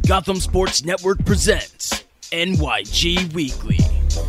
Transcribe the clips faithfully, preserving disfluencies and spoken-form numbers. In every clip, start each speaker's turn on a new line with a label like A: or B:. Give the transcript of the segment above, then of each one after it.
A: Gotham Sports Network presents N Y G Weekly.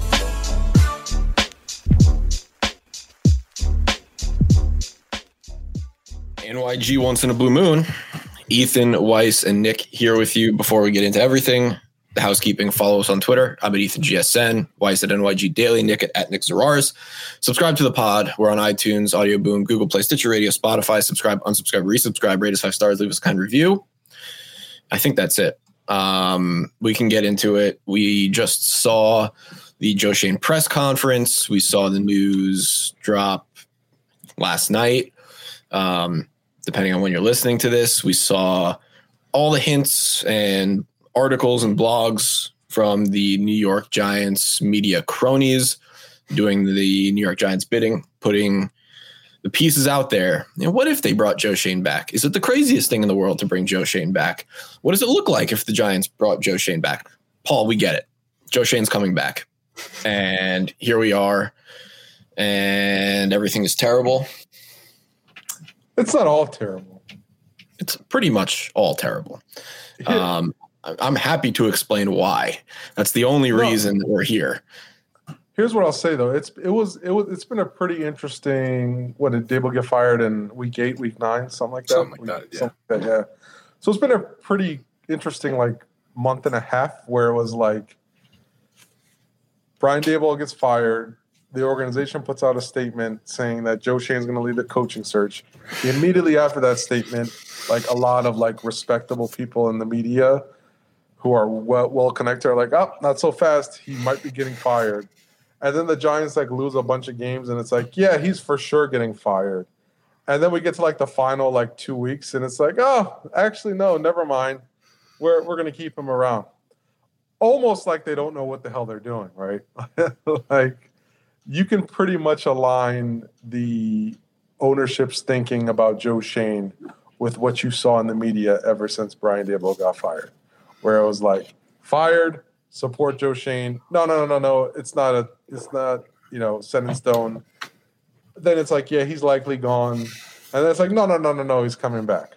B: N Y G Once in a Blue Moon. Ethan, Weiss, and Nick here with you. Before we get into everything, the housekeeping, follow us on Twitter. I'm at Ethan G S N, Weiss at N Y G Daily, Nick at, at Nick Zerars. Subscribe to the pod. We're on iTunes, Audio Boom, Google Play, Stitcher Radio, Spotify. Subscribe, unsubscribe, resubscribe, rate us five stars, leave us a kind review. I think that's it. Um, we can get into it. We just saw the Joe Schoen press conference. We saw the news drop last night. Um, depending on when you're listening to this, we saw all the hints and articles and blogs from the New York Giants media cronies doing the New York Giants bidding, putting the pieces out there. You know, what if they brought Joe Schoen back? Is it the craziest thing in the world to bring Joe Schoen back? What does it look like if the Giants brought Joe Schoen back? Paul, we get it. Joe Schoen's coming back. And here we are. And everything is terrible.
C: It's not all terrible.
B: It's pretty much all terrible. Um, I'm happy to explain why. That's the only
C: no.
B: reason that we're here.
C: Here's what I'll say though. It's it was it was it's been a pretty interesting. What did Dable get fired in week eight, week nine, something like that?
B: Something like
C: week,
B: that, yeah.
C: Something like that, yeah. So it's been a pretty interesting like month and a half where it was like Brian Dable gets fired. The organization puts out a statement saying that Joe Schoen's going to lead the coaching search. Immediately after that statement, like a lot of like respectable people in the media who are well, well connected are like, oh, not so fast. He might be getting fired. And then the Giants like lose a bunch of games and it's like, yeah, he's for sure getting fired. And then we get to like the final like two weeks and it's like, oh, actually, no, never mind. We're we're going to keep him around. Almost like they don't know what the hell they're doing, right? Like you can pretty much align the ownership's thinking about Joe Schoen with what you saw in the media ever since Brian Dable got fired, where it was like, fired, support Joe Schoen. No, no, no, no, no. It's not a, it's not, you know, set in stone. Then it's like, yeah, he's likely gone. And then it's like, no, no, no, no, no, he's coming back.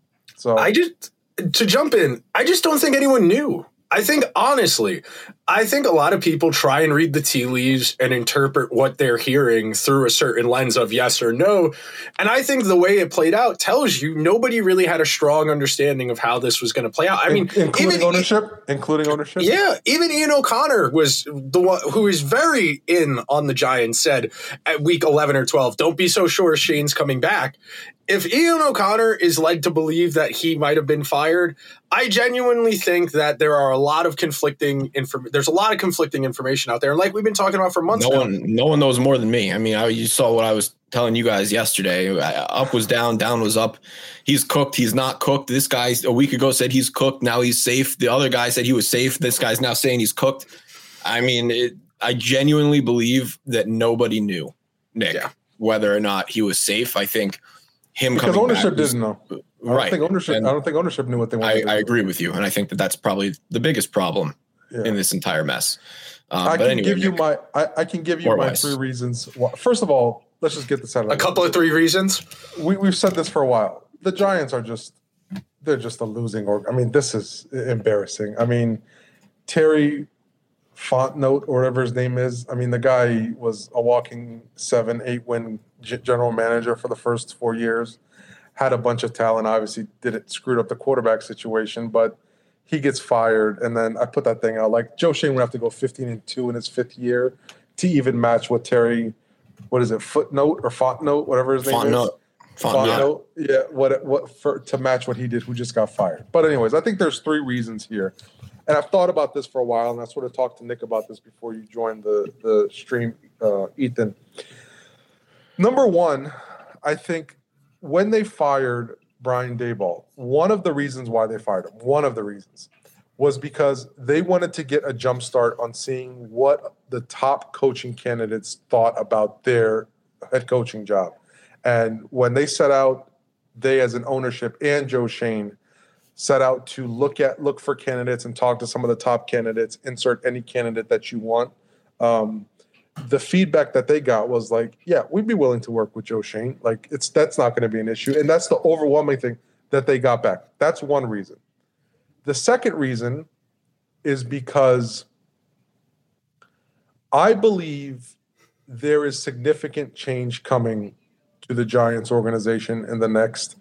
C: So
D: I just, to jump in, I just don't think anyone knew. I think, honestly, I think a lot of people try and read the tea leaves and interpret what they're hearing through a certain lens of yes or no. And I think the way it played out tells you nobody really had a strong understanding of how this was going to play out. I mean,
C: In, including
D: even,
C: ownership, including ownership.
D: Yeah, even Ian O'Connor was the one who is very in on the Giants, said at week eleven or twelve, don't be so sure Shane's coming back. If Ian O'Connor is led to believe that he might have been fired, I genuinely think that there are a lot of conflicting inform- There's a lot of conflicting information out there, and like we've been talking about for months.
B: No
D: now.
B: one, no one knows more than me. I mean, I, you saw what I was telling you guys yesterday. Up was down, down was up. He's cooked. He's not cooked. This guy a week ago said he's cooked. Now he's safe. The other guy said he was safe. This guy's now saying he's cooked. I mean, it, I genuinely believe that nobody knew, Nick, yeah. whether or not he was safe. I think. Him
C: because
B: coming
C: ownership
B: back was,
C: didn't know. I don't
B: right.
C: think ownership.
B: And
C: I don't think ownership knew what they wanted.
B: I,
C: to do.
B: I agree with you, and I think that that's probably the biggest problem yeah. in this entire mess. Um,
C: I
B: but
C: can
B: anyway,
C: give you
B: Nick,
C: my. I, I can give you my
B: wise.
C: three reasons. Well, first of all, let's just get this out of the
D: way. A couple of three reasons.
C: We we've said this for a while. The Giants are just. They're just a losing org. I mean, this is embarrassing. I mean, Terry Fontenot or whatever his name is. I mean, the guy was a walking seven, eight win general manager for the first four years. Had a bunch of talent, obviously did it, screwed up the quarterback situation, but he gets fired. And then I put that thing out, like Joe Schoen would have to go fifteen and two in his fifth year to even match what Terry, what is it, Footnote or Fontenot, whatever his name
B: Fontenot.
C: is.
B: Fontenot.
C: Fontenot. Yeah, what, what, for, to match what he did, who just got fired. But anyways, I think there's three reasons here. And I've thought about this for a while, and I sort of talked to Nick about this before you joined the, the stream, uh, Ethan. Number one, I think, when they fired Brian Daboll, one of the reasons why they fired him, one of the reasons, was because they wanted to get a jump start on seeing what the top coaching candidates thought about their head coaching job. And when they set out, they as an ownership and Joe Schoen set out to look at look for candidates and talk to some of the top candidates, insert any candidate that you want. Um, the feedback that they got was like, yeah, we'd be willing to work with Joe Schoen. Like, it's that's not going to be an issue. And that's the overwhelming thing that they got back. That's one reason. The second reason is because I believe there is significant change coming to the Giants organization in the next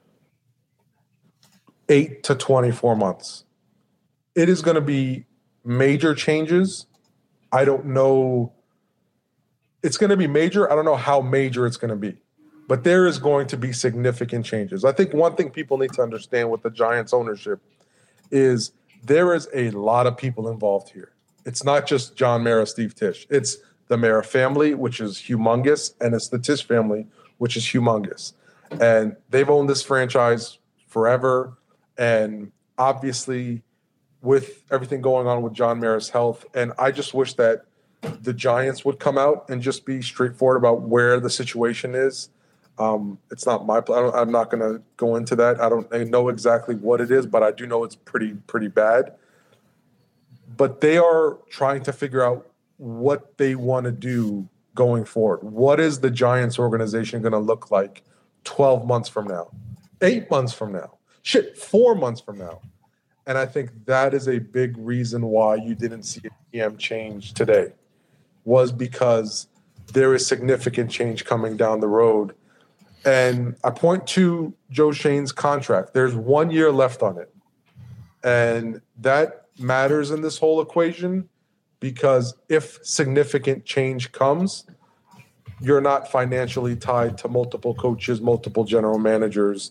C: eight to twenty-four months. It is going to be major changes. I don't know. It's going to be major. I don't know how major it's going to be, but there is going to be significant changes. I think one thing people need to understand with the Giants ownership is there is a lot of people involved here. It's not just John Mara, Steve Tisch. It's the Mara family, which is humongous, and it's the Tisch family, which is humongous. And they've owned this franchise forever. And obviously, with everything going on with John Mara's health, and I just wish that the Giants would come out and just be straightforward about where the situation is. Um, it's not my plan. I'm not going to go into that. I don't I know exactly what it is, but I do know it's pretty, pretty bad. But they are trying to figure out what they want to do going forward. What is the Giants organization going to look like twelve months from now, eight months from now, shit, four months from now? And I think that is a big reason why you didn't see a G M change today, was because there is significant change coming down the road. And I point to Joe Schoen's contract. There's one year left on it. And that matters in this whole equation, because if significant change comes, you're not financially tied to multiple coaches, multiple general managers.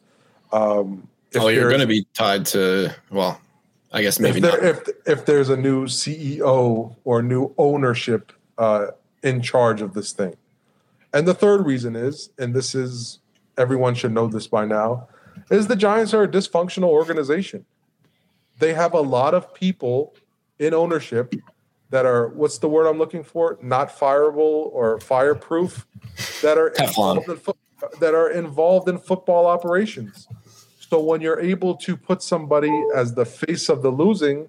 C: Um,
B: oh, you're going to be tied to, well, I guess maybe
C: if there,
B: not.
C: If, if there's a new C E O or new ownership uh, in charge of this thing. And the third reason is, and this is, everyone should know this by now, is the Giants are a dysfunctional organization. They have a lot of people in ownership that are, what's the word I'm looking for? Not fireable or fireproof, that are involved in, fo- that are involved in football operations. So when you're able to put somebody as the face of the losing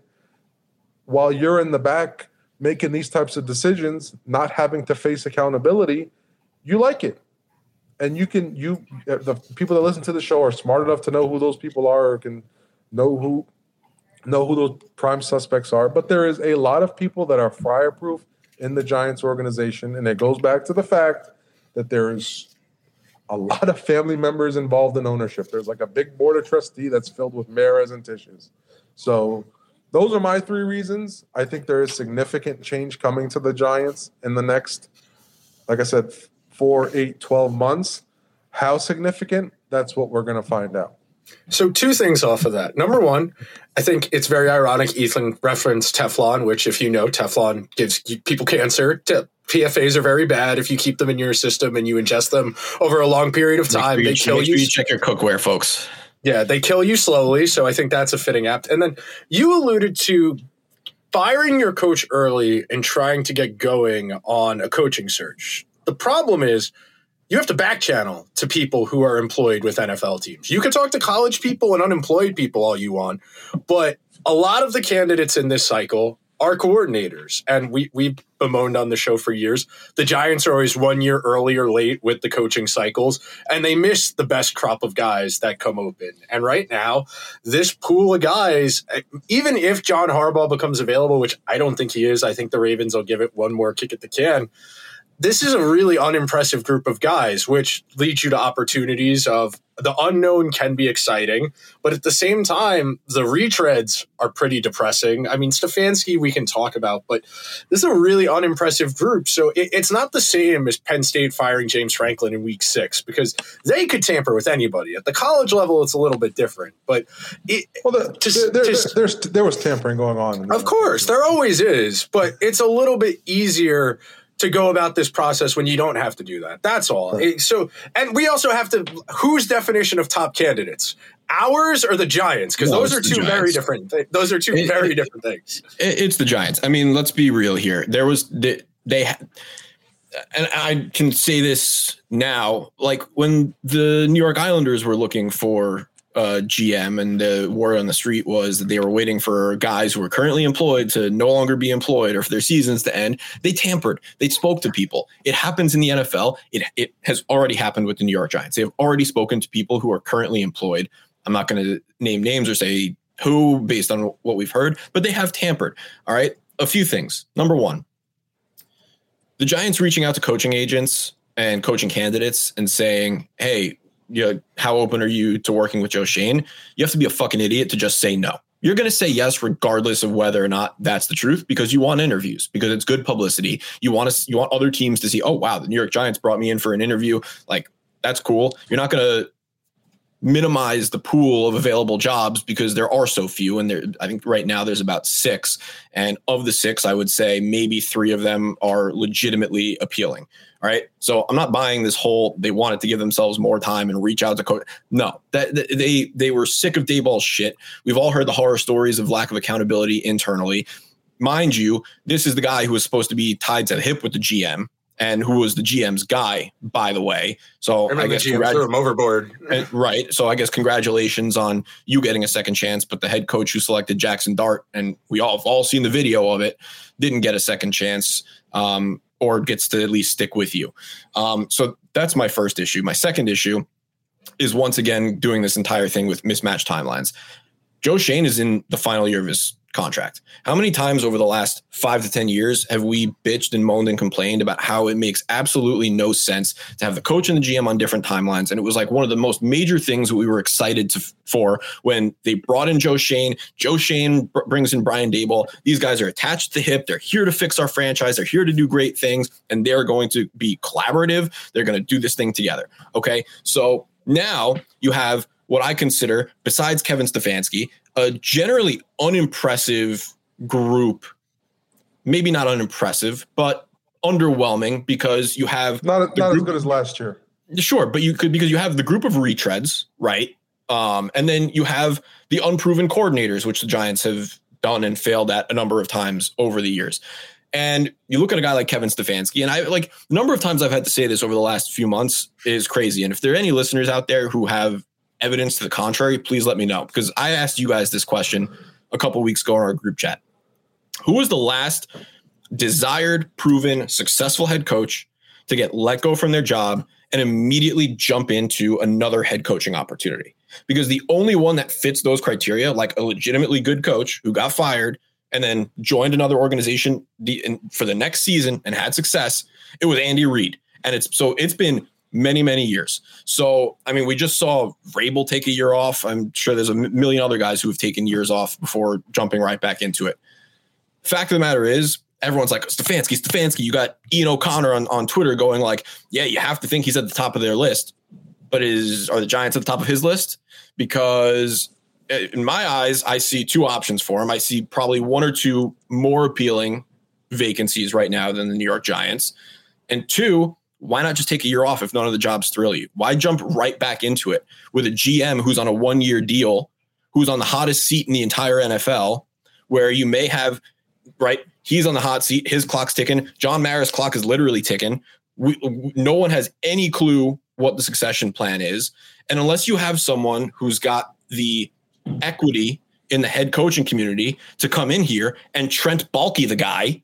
C: while you're in the back making these types of decisions, not having to face accountability, you like it. And you can, you, the people that listen to the show are smart enough to know who those people are, or can know who, know who those prime suspects are. But there is a lot of people that are fireproof in the Giants organization. And it goes back to the fact that there is a lot of family members involved in ownership. There's like a big board of trustee that's filled with Maras and Tisches. So those are my three reasons. I think there is significant change coming to the Giants in the next, like I said, four, eight, twelve months. How significant? That's what we're going to find out.
D: So two things off of that. Number one, I think it's very ironic Ethan referenced Teflon, which, if you know, Teflon gives people cancer. P F As are very bad if you keep them in your system and you ingest them over a long period of time.
B: Make sure you,
D: they kill
B: make sure
D: you.
B: you check your cookware, folks.
D: Yeah, they kill you slowly. So I think that's a fitting apt. And then you alluded to firing your coach early and trying to get going on a coaching search. The problem is you have to back channel to people who are employed with N F L teams. You can talk to college people and unemployed people all you want, but a lot of the candidates in this cycle are coordinators. And we, we've bemoaned on the show for years. The Giants are always one year early or late with the coaching cycles, and they miss the best crop of guys that come open. And right now, this pool of guys, even if John Harbaugh becomes available, which I don't think he is, I think the Ravens will give it one more kick at the can. This is a really unimpressive group of guys, which leads you to opportunities of the unknown can be exciting, but at the same time, the retreads are pretty depressing. I mean, Stefanski we can talk about, but this is a really unimpressive group. So it, it's not the same as Penn State firing James Franklin in week six, because they could tamper with anybody. At the college level, it's a little bit different. But it,
C: well, the,
D: to,
C: there,
D: to,
C: there, there's, there was tampering going on.
D: Of course, there always is, but it's a little bit easier to go about this process when you don't have to do that. That's all. Right. So, and we also have to, whose definition of top candidates? Ours or the Giants? Because no, those are two Giants. very different th- Those are two it, very it, different things.
B: It, it's the Giants. I mean, let's be real here. There was, they, they and I can say this now, like when the New York Islanders were looking for Uh, G M, and the word on the street was that they were waiting for guys who were currently employed to no longer be employed or for their seasons to end. They tampered. They spoke to people. It happens in the N F L. It it has already happened with the New York Giants. They have already spoken to people who are currently employed. I'm not going to name names or say who, based on what we've heard, but they have tampered. All right. A few things. Number one, the Giants reaching out to coaching agents and coaching candidates and saying, hey, you know, how open are you to working with Joe Schoen? You have to be a fucking idiot to just say no. You're going to say yes, regardless of whether or not that's the truth, because you want interviews, because it's good publicity. You want to, you want other teams to see, oh, wow, the New York Giants brought me in for an interview. Like, that's cool. You're not going to minimize the pool of available jobs because there are so few. And there, I think right now there's about six. And of the six, I would say maybe three of them are legitimately appealing. All right. So I'm not buying this whole, they wanted to give themselves more time and reach out to coach. No, that, that they, they were sick of Daboll's shit. We've all heard the horror stories of lack of accountability internally. Mind you, this is the guy who was supposed to be tied to the hip with the G M and who was the G M's guy, by the way. So I, I guess
D: the G M threw him overboard.
B: And, right. So I guess congratulations on you getting a second chance. But the head coach who selected Jackson Dart, and we all have all seen the video of it, didn't get a second chance. Um, or gets to at least stick with you. Um, so that's my first issue. My second issue is once again doing this entire thing with mismatched timelines. Joe Schoen is in the final year of his contract. How many times over the last five to ten years have we bitched and moaned and complained about how it makes absolutely no sense to have the coach and the G M on different timelines? And it was like one of the most major things that we were excited to, for when they brought in Joe Schoen. Joe Schoen br- brings in Brian Daboll. These guys are attached to the hip. They're here to fix our franchise. They're here to do great things, and they're going to be collaborative. They're going to do this thing together. Okay, so now you have what I consider, besides Kevin Stefanski, a generally unimpressive group, maybe not unimpressive, but underwhelming because you have
C: not, not
B: group,
C: as good as last year.
B: Sure, but you could because you have the group of retreads, right? Um, and then you have the unproven coordinators, which the Giants have done and failed at a number of times over the years. And you look at a guy like Kevin Stefanski, and I like the number of times I've had to say this over the last few months is crazy. And if there are any listeners out there who have evidence to the contrary, please let me know, because I asked you guys this question a couple weeks ago in our group chat. Who was the last desired, proven, successful head coach to get let go from their job and immediately jump into another head coaching opportunity? Because the only one that fits those criteria, like a legitimately good coach who got fired and then joined another organization for the next season and had success, it was Andy Reid. And it's so it's been many, many years. So, I mean, we just saw Vrabel take a year off. I'm sure there's a million other guys who have taken years off before jumping right back into it. Fact of the matter is, everyone's like, Stefanski, Stefanski. You got Ian O'Connor on, on Twitter going like, yeah, you have to think he's at the top of their list. But is are the Giants at the top of his list? Because in my eyes, I see two options for him. I see probably one or two more appealing vacancies right now than the New York Giants. And two, why not just take a year off if none of the jobs thrill you? Why jump right back into it with a G M who's on a one-year deal, who's on the hottest seat in the entire N F L, where you may have, right, he's on the hot seat, his clock's ticking, John Mara's clock is literally ticking. We, no one has any clue what the succession plan is. And unless you have someone who's got the equity in the head coaching community to come in here and Trent Baalke the guy,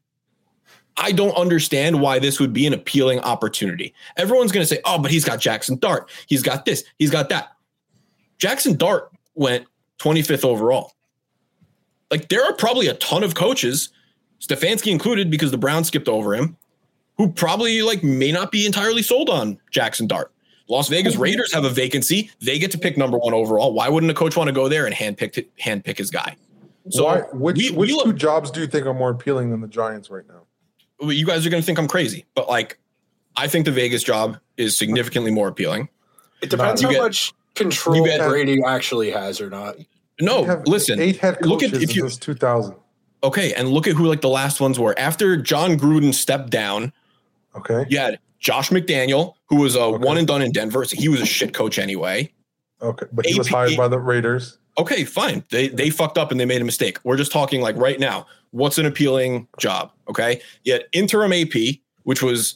B: I don't understand why this would be an appealing opportunity. Everyone's going to say, oh, but he's got Jackson Dart. He's got this. He's got that. Jackson Dart went twenty-fifth overall. Like, there are probably a ton of coaches, Stefanski included, because the Browns skipped over him, who probably like may not be entirely sold on Jackson Dart. Las Vegas Raiders have a vacancy. They get to pick number one overall. Why wouldn't a coach want to go there and handpick handpick his guy? So
C: Why, which
B: we,
C: which
B: we
C: two
B: look,
C: jobs do you think are more appealing than the Giants right now?
B: You guys are going to think I'm crazy, but like, I think the Vegas job is significantly more appealing.
D: It depends
B: you
D: how
B: get,
D: much control
B: get,
D: Brady actually has or not.
B: No, listen.
C: Eight head coaches
B: look at if you,
C: since two thousand.
B: Okay, and look at who like the last ones were. After John Gruden stepped down,
C: okay,
B: you had Josh McDaniel, who was a
C: okay.
B: one and done in Denver, so he was a shit coach anyway.
C: Okay, but he
B: A P,
C: was hired by the Raiders.
B: Okay, fine. They they fucked up and they made a mistake. We're just talking like right now. What's an appealing job? Okay, you had interim A P, which was,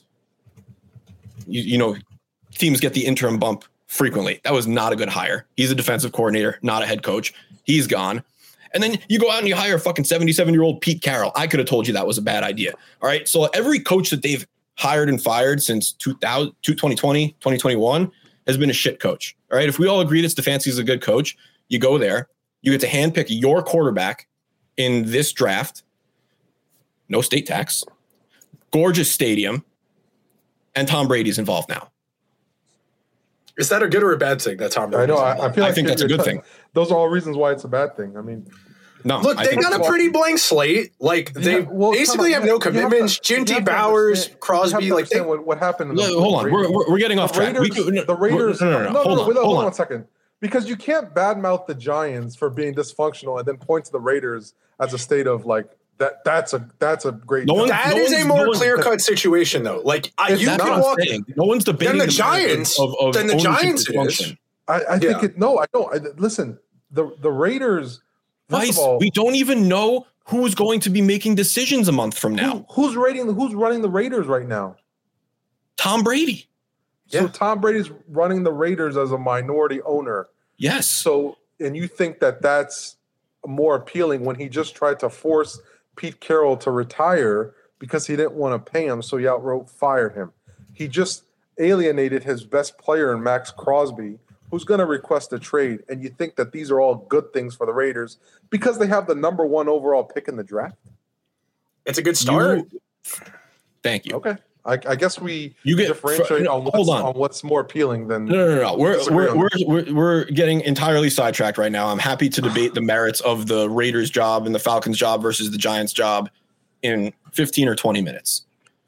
B: you, you know, teams get the interim bump frequently. That was not a good hire. He's a defensive coordinator, not a head coach. He's gone. And then you go out and you hire fucking seventy-seven-year-old Pete Carroll. I could have told you that was a bad idea. All right, so every coach that they've hired and fired since two thousand, twenty twenty, twenty twenty-one has been a shit coach. All right, if we all agree that Stefanski is a good coach, you go there, You get to handpick your quarterback in this draft. No state tax. Gorgeous stadium. And Tom Brady's involved now.
D: Is that a good or a bad thing that Tom Brady's
C: I know.
D: involved?
C: I, I feel like
B: I think that's a good thing.
C: Those are all reasons why it's a bad thing. I mean,
B: No,
D: Look,
B: I
D: they
B: think-
D: got a pretty blank slate. Like they
C: Yeah, well,
D: basically
C: come
D: have
C: on,
D: no
C: you have to-
D: commitments.
C: you have
D: Ginty
C: to
D: Bowers,
C: understand- you have
D: Crosby,
C: to
D: like they,
C: understand what, what happened. in the-
B: No, hold on. We're, we're, we're getting off
C: the
B: track. We
C: Raiders,
B: could- no,
C: the Raiders.
B: No, no, no, no.
C: no,
B: Hold
C: no,
B: on.
C: wait,
B: Hold
C: hold on
B: on.
C: one second. Because you can't badmouth the Giants for being dysfunctional and then point to the Raiders as a state of like that. That's a that's a great.
B: No one-
D: that
B: no
D: is
B: one's-
D: a more
B: no one's-
D: clear cut situation though. Like I,
C: It's
D: you
B: That's
D: can
B: what I'm
D: walk.
B: saying. No one's debating
D: Then the
B: merits
D: Giants-
B: Of, of
D: then the
B: ownership
D: Giants it is.
B: dysfunction.
C: I, I think
D: Yeah.
C: it. No, I don't. I, listen, the the Raiders. First
B: Weiss,
C: of all,
B: we don't even know who's going to be making decisions a month from now.
C: who, who's rating? Who's running the Raiders right now?
B: Tom Brady.
C: So
D: Yeah.
C: Tom Brady's running the Raiders as a minority owner.
B: Yes.
C: So, and you think that that's more appealing when he just tried to force Pete Carroll to retire because he didn't want to pay him, so he outright fired him. He just alienated his best player in Max Crosby, who's going to request a trade. And you think that these are all good things for the Raiders because they have the number one overall pick in the draft?
D: It's a good start.
B: You- thank you.
C: Okay. I, I guess we
B: You get-
C: differentiate
B: no,
C: on, what's,
B: hold on.
C: on what's more appealing than.
B: No, no, no, no. We're,
C: Disagree
B: we're,
C: on
B: we're, we're, we're getting entirely sidetracked right now. I'm happy to debate the merits of the Raiders job and the Falcons job versus the Giants job in fifteen or twenty minutes.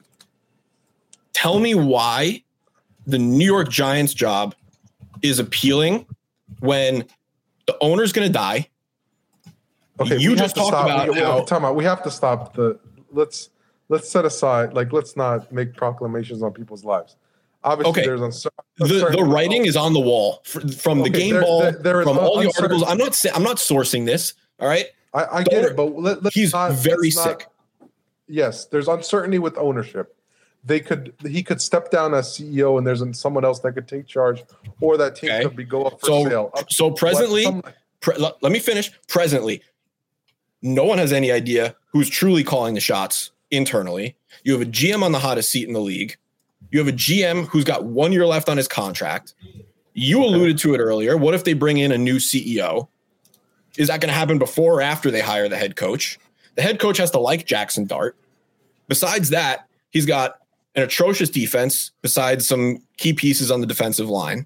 B: Tell me why the New York Giants job is appealing when the owner's going to die.
C: Okay,
B: You
C: we
B: just
C: have to
B: talked
C: stop.
B: about
C: we,
B: how-
C: time out. We have to stop the. Let's let's set aside. Like, let's not make proclamations on people's lives. Obviously,
B: Okay.
C: there's uncer-
B: The,
C: uncertainty.
B: the writing is on the wall fr- from the
C: Okay,
B: game
C: there-
B: ball,
C: there- there is
B: from all the
C: uncertainty.
B: articles. I'm not sa- I'm not sourcing this. All right.
C: I, I get it, but let, let's
B: He's
C: not,
B: very
C: let's not-
B: sick.
C: Yes, there's uncertainty with ownership. They could he could step down as C E O, and there's someone else that could take charge, or that team
B: Okay.
C: could be go up for
B: So-
C: sale. Up-
B: So presently,
C: some-
B: pre- let, let me finish. Presently, no one has any idea who's truly calling the shots internally. You have a G M on the hottest seat in the league. You have a G M who's got one year left on his contract. You alluded to it earlier. What if they bring in a new C E O? Is that going to happen before or after they hire the head coach? The head coach has to like Jackson Dart. Besides that, he's got an atrocious defense besides some key pieces on the defensive line.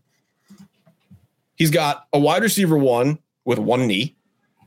B: He's got a wide receiver one with one knee,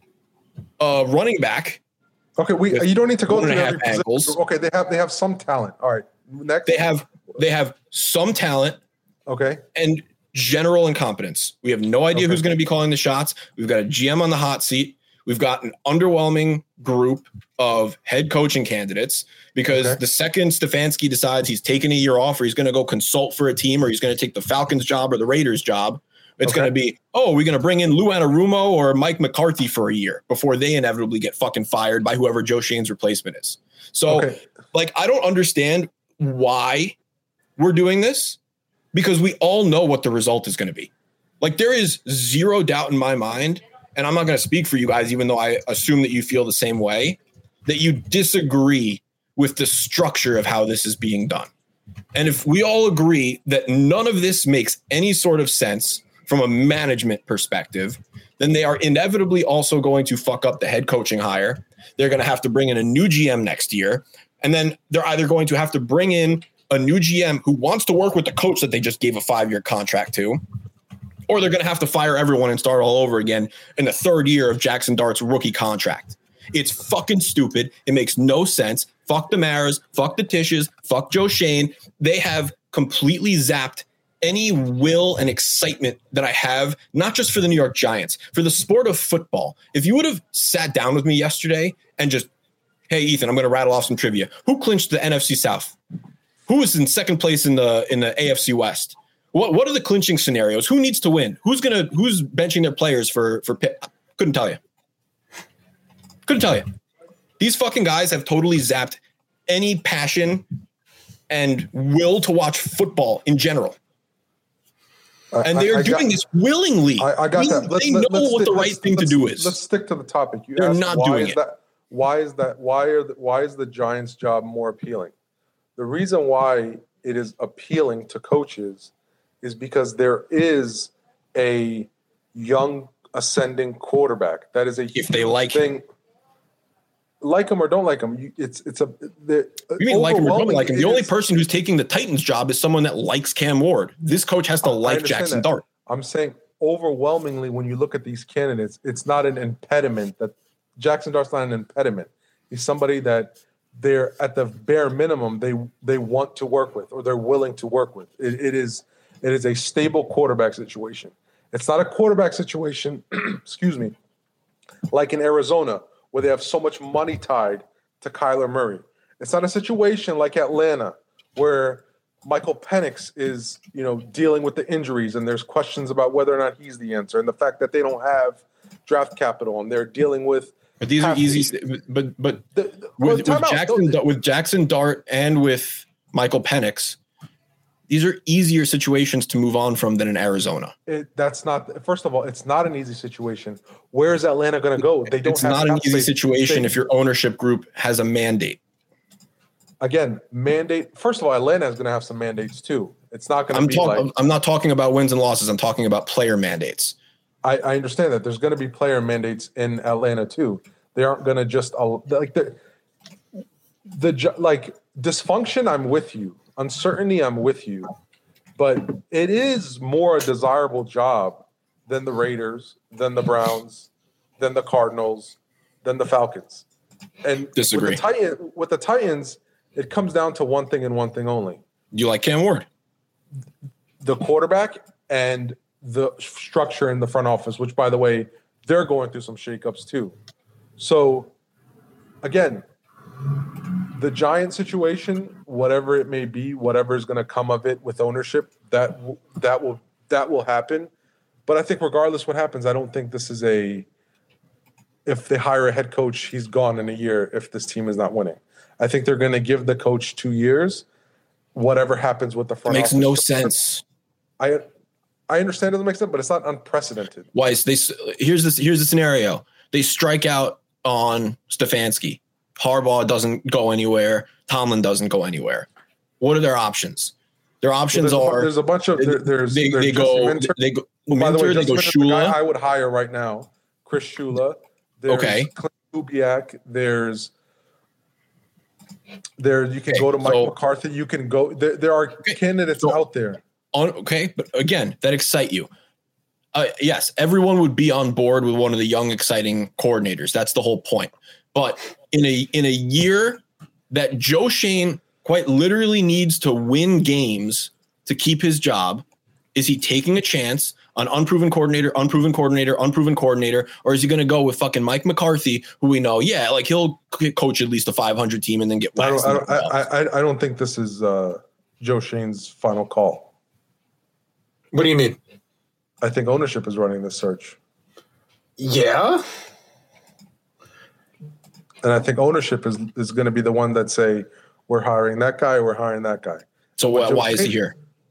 B: a running back.
C: okay, we
B: with
C: you don't need to go
B: one
C: through
B: and a
C: every
B: half
C: position.
B: ankles.
C: Okay, they have they have some talent. All right, next
B: They have they have some talent
C: okay.
B: and general incompetence. We have no idea
C: Okay.
B: who's going to be calling the shots. We've got a G M on the hot seat. We've got an underwhelming group of head coaching candidates because
C: Okay.
B: the second Stefanski decides he's taking a year off or he's going to go consult for a team or he's going to take the Falcons job or the Raiders job, it's
C: Okay.
B: going to be, oh, we're going to bring in Lou Anarumo or Mike McCarthy for a year before they inevitably get fucking fired by whoever Joe Shane's replacement is. So,
C: Okay.
B: like, I don't understand why we're doing this because we all know what the result is going to be. Like, there is zero doubt in my mind, and I'm not going to speak for you guys, even though I assume that you feel the same way, that you disagree with the structure of how this is being done. And if we all agree that none of this makes any sort of sense from a management perspective, then they are inevitably also going to fuck up the head coaching hire. They're going to have to bring in a new G M next year. And then they're either going to have to bring in a new G M who wants to work with the coach that they just gave a five-year contract to, or they're going to have to fire everyone and start all over again in the third year of Jackson Dart's rookie contract. It's fucking stupid. It makes no sense. Fuck the Maras, fuck the Tishes, fuck Joe Shane. They have completely zapped any will and excitement that I have, not just for the New York Giants, for the sport of football. If you would have sat down with me yesterday and just, hey, Ethan, I'm going to rattle off some trivia. Who clinched the N F C South? Who is in second place in the in the A F C West? What what are the clinching scenarios? Who needs to win? Who's gonna who's benching their players for for Pitt? Couldn't tell you. Couldn't tell you. These fucking guys have totally zapped any passion and will to watch football in general. And they are
C: I- I got-
B: doing this willingly.
C: I, I got
B: They-
C: that. Let's,
B: they
C: let-
B: know
C: let's
B: what
C: stick-
B: the right
C: let's-
B: thing to
C: let's-
B: do is.
C: Let's stick to the topic. You
B: They're
C: asked
B: not
C: why
B: doing
C: is
B: it.
C: That, why is that? Why are the, why is the Giants' job more appealing? The reason why it is appealing to coaches is because there is a young ascending quarterback. That is a
B: if they like
C: thing.
B: him.
C: Like him or don't like him, you, it's it's a. The,
B: You mean like him or don't
C: overwhelming-
B: like him? The
C: it
B: only
C: is-
B: person who's taking the Titans' job is someone that likes Cam Ward. This coach has to
C: I
B: like
C: understand
B: Jackson
C: that.
B: Dart.
C: I'm saying overwhelmingly, when you look at these candidates, it's not an impediment. That Jackson Dart's not an impediment. He's somebody that they're at the bare minimum they they want to work with or they're willing to work with. It, it is it is a stable quarterback situation. It's not a quarterback situation. excuse me, like in Arizona where they have so much money tied to Kyler Murray. It's not a situation like Atlanta where Michael Penix is, you know, dealing with the injuries and there's questions about whether or not he's the answer and the fact that they don't have draft capital and they're dealing with.
B: But these are
C: half-
B: easy. But but
C: The, the, well,
B: with,
C: time
B: with
C: out.
B: Jackson
C: Don't-
B: with Jackson Dart and with Michael Penix, these are easier situations to move on from than in Arizona.
C: It, that's not. First of all, it's not an easy situation. Where is Atlanta going to go? They don't.
B: It's
C: have
B: not an
C: cap
B: easy
C: space.
B: situation
C: They-
B: if your ownership group has a mandate.
C: Again, mandate. First of all, Atlanta is going to have some mandates too. It's not going to
B: I'm
C: be
B: talking.
C: like.
B: I'm not talking about wins and losses. I'm talking about player mandates.
C: I, I understand that there's going to be player mandates in Atlanta too. They aren't going to just uh, like the the ju- like dysfunction. I'm with you. Uncertainty. I'm with you. But it is more a desirable job than the Raiders, than the Browns, than the Cardinals, than the Falcons. And
B: Disagree.
C: With the, Titan, with the Titans, it comes down to one thing and one thing only:
B: You like Cam Ward?
C: the quarterback and the structure in the front office. Which, by the way, they're going through some shakeups too. So, again, the Giant situation, whatever it may be, whatever is going to come of it with ownership, that w- that will that will happen. But I think regardless what happens, I don't think this is a. If they hire a head coach, he's gone in a year. If this team is not winning, I think they're going to give the coach two years. Whatever happens with the
B: It
C: front
B: makes
C: office.
B: no sense.
C: I I understand it doesn't make sense, but it's not unprecedented.
B: Weiss, they s- here's this here's the scenario. They strike out on Stefanski. Harbaugh doesn't go anywhere. Tomlin doesn't go anywhere. What are their options? Their options
C: there's, a, bu-
B: are
C: there's a bunch of there, there's
B: they,
C: there's
B: they
C: Jesse
B: go
C: Minter.
B: they go
C: By the way,
B: Minter, they
C: Justin
B: go
C: Minter's the guy I
B: Shula.
C: would hire right now. Chris Shula. There's
B: Okay.
C: Clint Kubiak. There's there. You can
B: Okay,
C: go to Mike
B: so-
C: McCarthy. You can go. There, there are candidates
B: so-
C: out there.
B: On, okay, but again, that excite you. Uh, yes, everyone would be on board with one of the young, exciting coordinators. That's the whole point. But in a in a year that Joe Shane quite literally needs to win games to keep his job, is he taking a chance on unproven coordinator, unproven coordinator, unproven coordinator, or is he going to go with fucking Mike McCarthy, who we know, yeah, like he'll c- coach at least a five hundred team and then get
C: I
B: waxed?
C: don't. I
B: in the
C: don't, I,
B: playoffs?
C: I, I don't think this is uh, Joe Shane's final call.
D: What do you mean?
C: I think ownership is running this search,
D: Yeah.
C: and I think ownership is is going to be the one that say we're hiring that guy, or we're hiring that guy.
B: So why,
C: Joe
B: why is he
C: Shane-
B: here?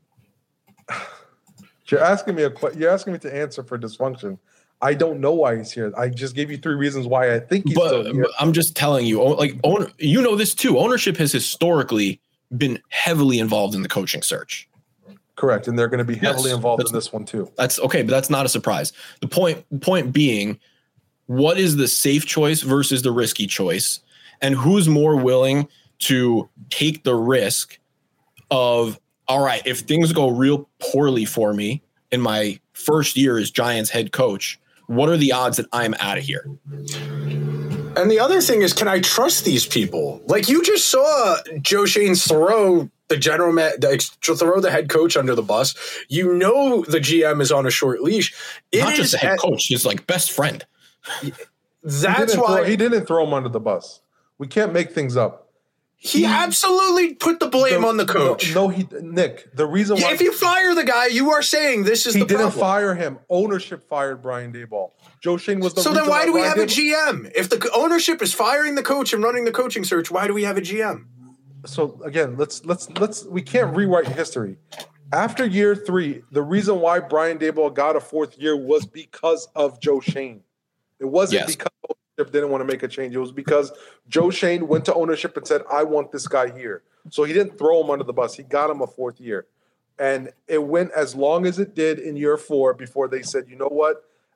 C: You're asking me a que- you're asking me to answer for dysfunction. I don't know why he's here. I just gave you three reasons why I think he's still
B: But,
C: here.
B: but I'm just telling you, own- like own, you know this too. Ownership has historically been heavily involved in the coaching search.
C: Correct, and they're going to be heavily
B: Yes,
C: involved
B: that's-
C: in this one too.
B: That's okay, but that's not a surprise. The point point being, what is the safe choice versus the risky choice, and who's more willing to take the risk of, all right, if things go real poorly for me in my first year as Giants head coach, what are the odds that I'm out of here?
D: And the other thing is, can I trust these people? Like you just saw Joe Shane throw the general ma- the, throw the head coach under the bus. You know the G M is on a short leash. It
B: Not
D: is
B: just the head
D: at-
B: coach, his like best friend.
C: He
D: That's
C: didn't
D: why
C: throw, he didn't throw him under the bus. We can't make things up.
D: he absolutely put the blame on the coach.
C: No, no, he Nick. The reason
D: Yeah,
C: why
D: if you fire the guy, you are saying this is
C: he
D: the
C: didn't
D: problem.
C: fire him, ownership fired Brian Daboll. Joe Shane was the
D: So then
C: reason
D: why do we
C: Brian
D: have a
C: Daboll-
D: G M? If the ownership is firing the coach and running the coaching search, why do we have a G M?
C: So again, let's let's let's we can't rewrite history. After year three, the reason why Brian Daboll got a fourth year was because of Joe Shane. It wasn't
B: Yes.
C: because ownership didn't want to make a change. It was because Joe Shane went to ownership and said, "I want this guy here." So he didn't throw him under the bus. He got him a fourth year, and it went as long as it did in year four before they said, "You know what?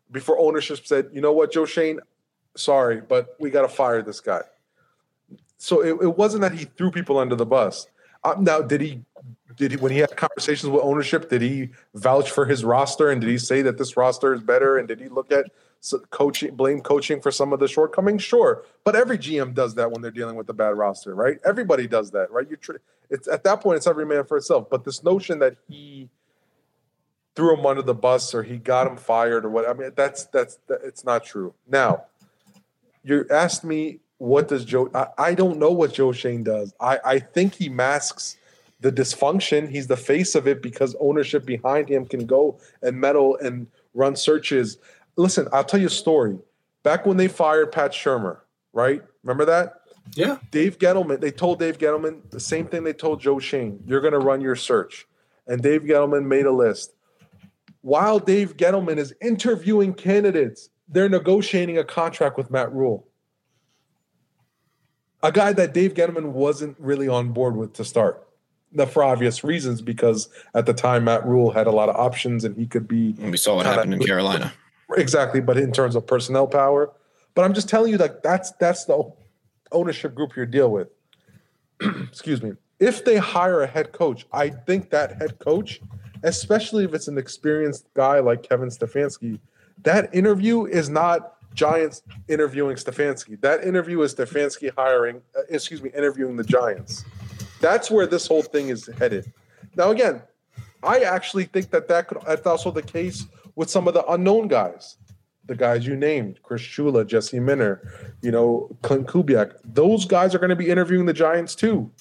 C: before ownership said, you know what, Joe Schoen, sorry, but we got to fire this guy. So it, it wasn't that he threw people under the bus. Um, now, did he, did he, when he had conversations with ownership, did he vouch for his roster and did he say that this roster is better? And did he look at coaching, blame coaching for some of the shortcomings? Sure. But every G M does that when they're dealing with a bad roster, right? Everybody does that, right? You tr- it's at that point, it's every man for itself. But this notion that he threw him under the bus or he got him fired or what, I mean, that's, that's, that, it's not true. Now, you asked me, what does Joe, I, I don't know what Joe Schoen does. I, I think he masks the dysfunction. He's the face of it because ownership behind him can go and meddle and run searches. Listen, I'll tell you a story. Back when they fired Pat Shurmur, right? Remember that?
D: Yeah.
C: Dave Gettleman, they told Dave Gettleman the same thing they told Joe Schoen. You're going to run your search. And Dave Gettleman made a list. While Dave Gettleman is interviewing candidates, they're negotiating a contract with Matt Rule. A guy that Dave Gettleman wasn't really on board with to start. Now, for obvious reasons, because at the time Matt Rule had a lot of options and he could be.
B: And we saw what happened in Carolina.
C: Exactly, but in terms of personnel power. But I'm just telling you, like that's that's the ownership group you deal with. Excuse me. If they hire a head coach, I think that head coach, especially if it's an experienced guy like Kevin Stefanski, that interview is not Giants interviewing Stefanski. That interview is Stefanski hiring, uh, excuse me, interviewing the Giants. That's where this whole thing is headed. Now, again, I actually think that that could, that's also the case with some of the unknown guys, the guys you named, Chris Shula, Jesse Minter, you know, Clint Kubiak. Those guys are going to be interviewing the Giants too.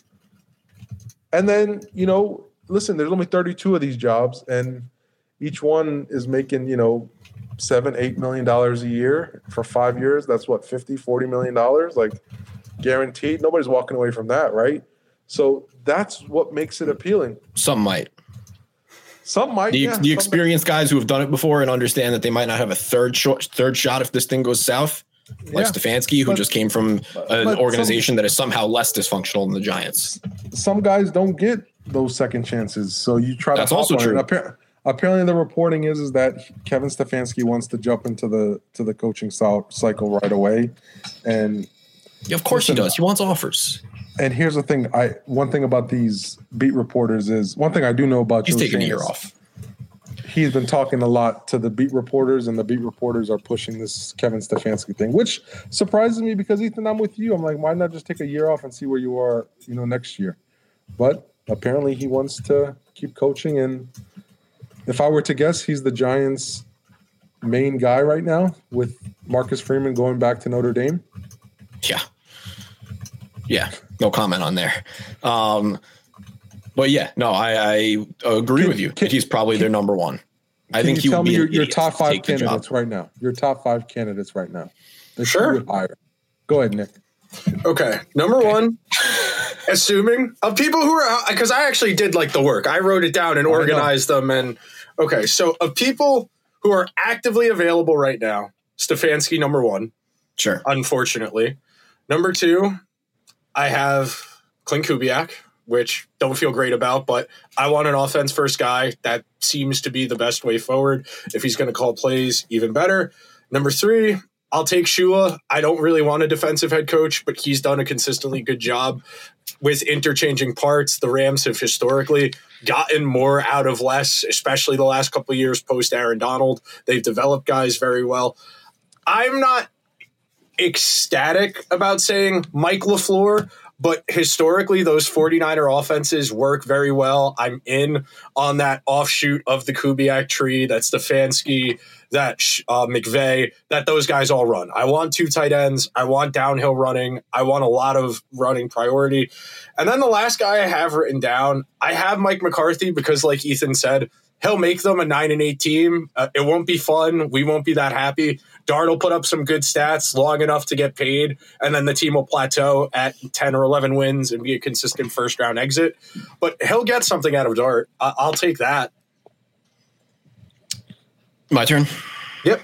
C: And then, you know, listen, there's only thirty-two of these jobs, and each one is making, you know, seven, eight million dollars a year for five years. That's what, fifty, forty million dollars, like guaranteed. Nobody's walking away from that, right? So that's what makes it appealing.
B: Some might.
C: Some might.
B: The,
C: yeah,
B: the
C: some
B: experienced might. Guys who have done it before and understand that they might not have a third shot, third shot if this thing goes south, like
C: yeah,
B: Stefanski, who
C: but,
B: just came from an organization
C: some,
B: that is somehow less dysfunctional than the Giants.
C: Some guys don't get those second chances, so you try
B: That's
C: to.
B: also true.
C: Appar- apparently, the reporting is is that Kevin Stefanski wants to jump into the to the coaching cycle right away, and
B: yeah, of course listen, he does. He wants offers.
C: And here's the thing: I one thing about these beat reporters is one thing I do know about.
B: He's
C: Joe
B: taking
C: Schoen
B: a year
C: is,
B: off.
C: He's been talking a lot to the beat reporters, and the beat reporters are pushing this Kevin Stefanski thing, which surprises me because, Ethan, I'm with you. I'm like, why not just take a year off and see where you are, you know, next year? But apparently he wants to keep coaching, and if I were to guess, he's the Giants' main guy right now with Marcus Freeman going back to Notre Dame.
B: Yeah. Yeah, no comment on there. Um, but yeah, no, I, I agree
C: can,
B: with you.
C: Can,
B: he's probably
C: can,
B: their number one. I think
C: you
B: he
C: tell
B: would
C: me
B: be
C: your, your top five
B: to
C: candidates right now. Your top five candidates right now. They
D: sure.
C: Higher. Go ahead, Nick.
D: Okay, number okay. one. Assuming of people who are, because I actually did like the work. I wrote it down and organized them. And okay, so of people who are actively available right now, Stefanski number one.
B: Sure.
D: Unfortunately, number two. I have Clint Kubiak, which don't feel great about, but I want an offense first guy. That seems to be the best way forward. If he's going to call plays, even better. Number three, I'll take Shula. I don't really want a defensive head coach, but he's done a consistently good job with interchanging parts. The Rams have historically gotten more out of less, especially the last couple of years post Aaron Donald. They've developed guys very well. I'm not ecstatic about saying Mike LaFleur, but historically those 49er offenses work very well. I'm in on that offshoot of the Kubiak tree, that Stefanski, that uh, McVay, that those guys all run. I want two tight ends. I want downhill running. I want a lot of running priority. And then the last guy I have written down, I have Mike McCarthy because, like Ethan said, he'll make them a nine and eight team. Uh, it won't be fun. We won't be that happy. Dart will put up some good stats long enough to get paid, and then the team will plateau at ten or eleven wins and be a consistent first round exit. But he'll get something out of Dart. I- I'll take that.
B: My turn.
D: Yep.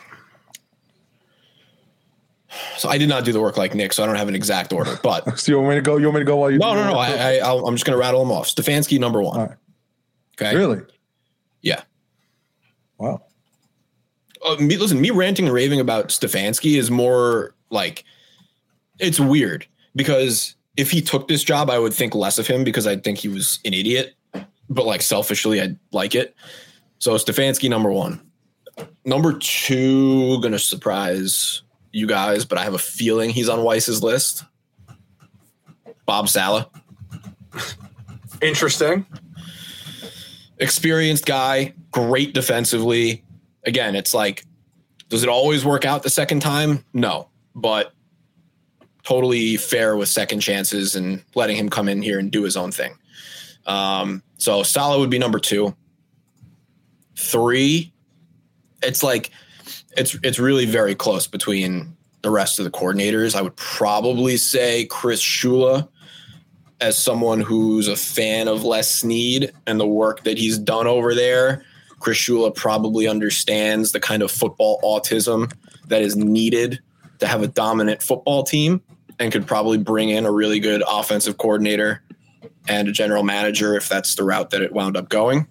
B: So I did not do the work like Nick, so I don't have an exact order. But
C: so you want me to go? You want me to go while you?
B: No, no, no. I, I, I'll, I'm just going to rattle them off. Stefanski, number one.
C: All right.
B: Okay.
C: Really?
B: Yeah.
C: Wow.
B: uh, me, listen, me ranting and raving about Stefanski is more like, it's weird because if he took this job, I would think less of him because I think he was an idiot, but like selfishly, I'd like it. So Stefanski, number one. Number two, going to surprise you guys, but I have a feeling he's on Weiss's list. Bob Saleh.
D: Interesting.
B: Experienced guy, great defensively. Again, it's like, does it always work out the second time? No, but totally fair with second chances and letting him come in here and do his own thing. Um, so Saleh would be number two. Three, it's like, it's it's really very close between the rest of the coordinators. I would probably say Chris Shula, as someone who's a fan of Les Snead and the work that he's done over there. Chris Shula probably understands the kind of football autism that is needed to have a dominant football team and could probably bring in a really good offensive coordinator and a general manager if that's the route that it wound up going.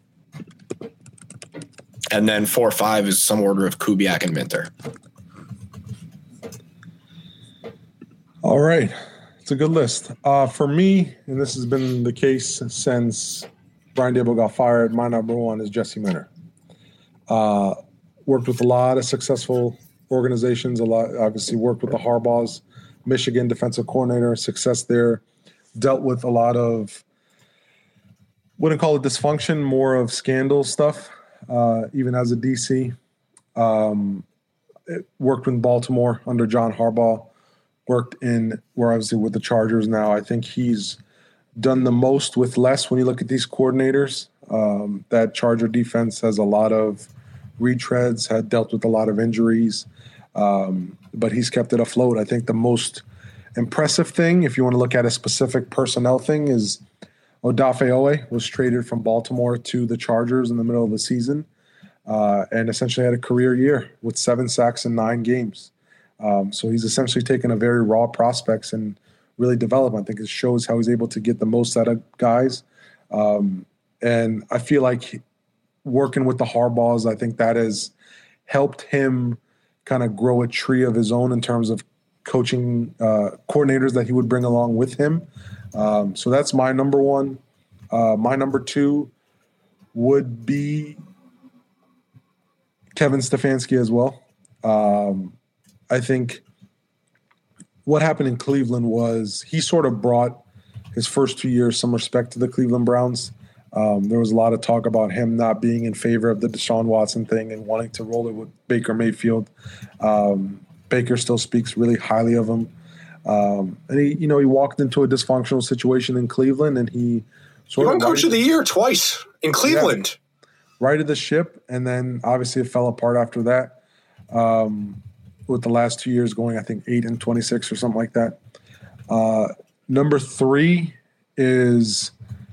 B: And then four or five is some order of Kubiak and Minter.
C: All right. It's a good list. Uh, for me, and this has been the case since Brian Daboll got fired, my number one is Jesse Minter. Uh, worked with a lot of successful organizations, a lot, obviously worked with the Harbaughs, Michigan defensive coordinator, success there, dealt with a lot of, wouldn't call it dysfunction, more of scandal stuff. Uh, even as a D C, um, it worked in Baltimore under John Harbaugh, worked in, we're obviously with the Chargers now. I think he's done the most with less when you look at these coordinators. Um, that Charger defense has a lot of retreads, had dealt with a lot of injuries, um, but he's kept it afloat. I think the most impressive thing, if you want to look at a specific personnel thing, is Odafe Owe was traded from Baltimore to the Chargers in the middle of the season uh, and essentially had a career year with seven sacks in nine games. Um, so he's essentially taken a very raw prospects and really developed. I think it shows how he's able to get the most out of guys. Um, and I feel like working with the Harbaughs, I think that has helped him kind of grow a tree of his own in terms of coaching uh, coordinators that he would bring along with him. Um, so that's my number one. Uh, my number two would be Kevin Stefanski as well. Um, I think what happened in Cleveland was he sort of brought his first two years some respect to the Cleveland Browns. Um, there was a lot of talk about him not being in favor of the Deshaun Watson thing and wanting to roll it with Baker Mayfield. Um, Baker still speaks really highly of him. Um, and he, you know, he walked into a dysfunctional situation in Cleveland, and he sort
D: he won
C: of
D: Coach of the Year twice in Cleveland.
C: Yeah, righted the ship, and then obviously it fell apart after that. Um, with the last two years going, I think eight and twenty-six or something like that. Uh, number three is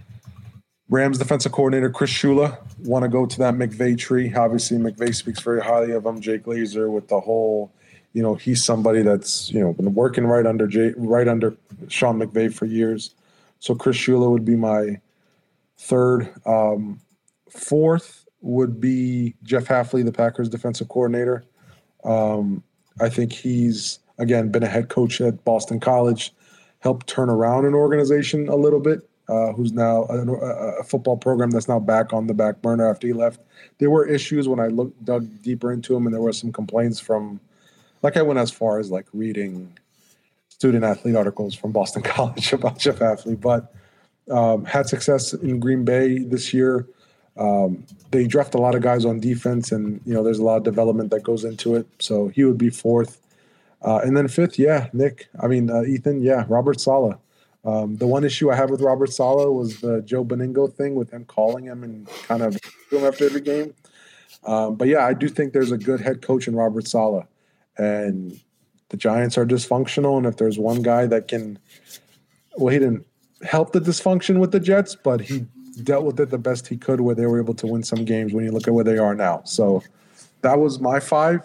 C: Rams defensive coordinator Chris Shula. Want to go to that McVay tree? Obviously, McVay speaks very highly of him. Jake Glazer with the whole. You know, he's somebody that's, you know, been working right under Jay, right under Sean McVay for years. So Chris Shula would be my third. Um, fourth would be Jeff Hafley, the Packers defensive coordinator. Um, I think he's, again, been a head coach at Boston College, helped turn around an organization a little bit, uh, who's now a, a football program that's now back on the back burner after he left. There were issues when I looked dug deeper into him, and there were some complaints from, like I went as far as like reading student athlete articles from Boston College about Jeff Hafley, but um, had success in Green Bay this year. Um, they draft a lot of guys on defense, and you know there's a lot of development that goes into it. So he would be fourth, uh, and then fifth, yeah, Nick. I mean uh, Ethan, yeah, Robert Saleh. Um, the one issue I have with Robert Saleh was the Joe Beningo thing with him calling him and kind of him after every game. Um, but yeah, I do think there's a good head coach in Robert Saleh. And the Giants are dysfunctional, and if there's one guy that can – well, he didn't help the dysfunction with the Jets, but he dealt with it the best he could where they were able to win some games when you look at where they are now. So that was my five.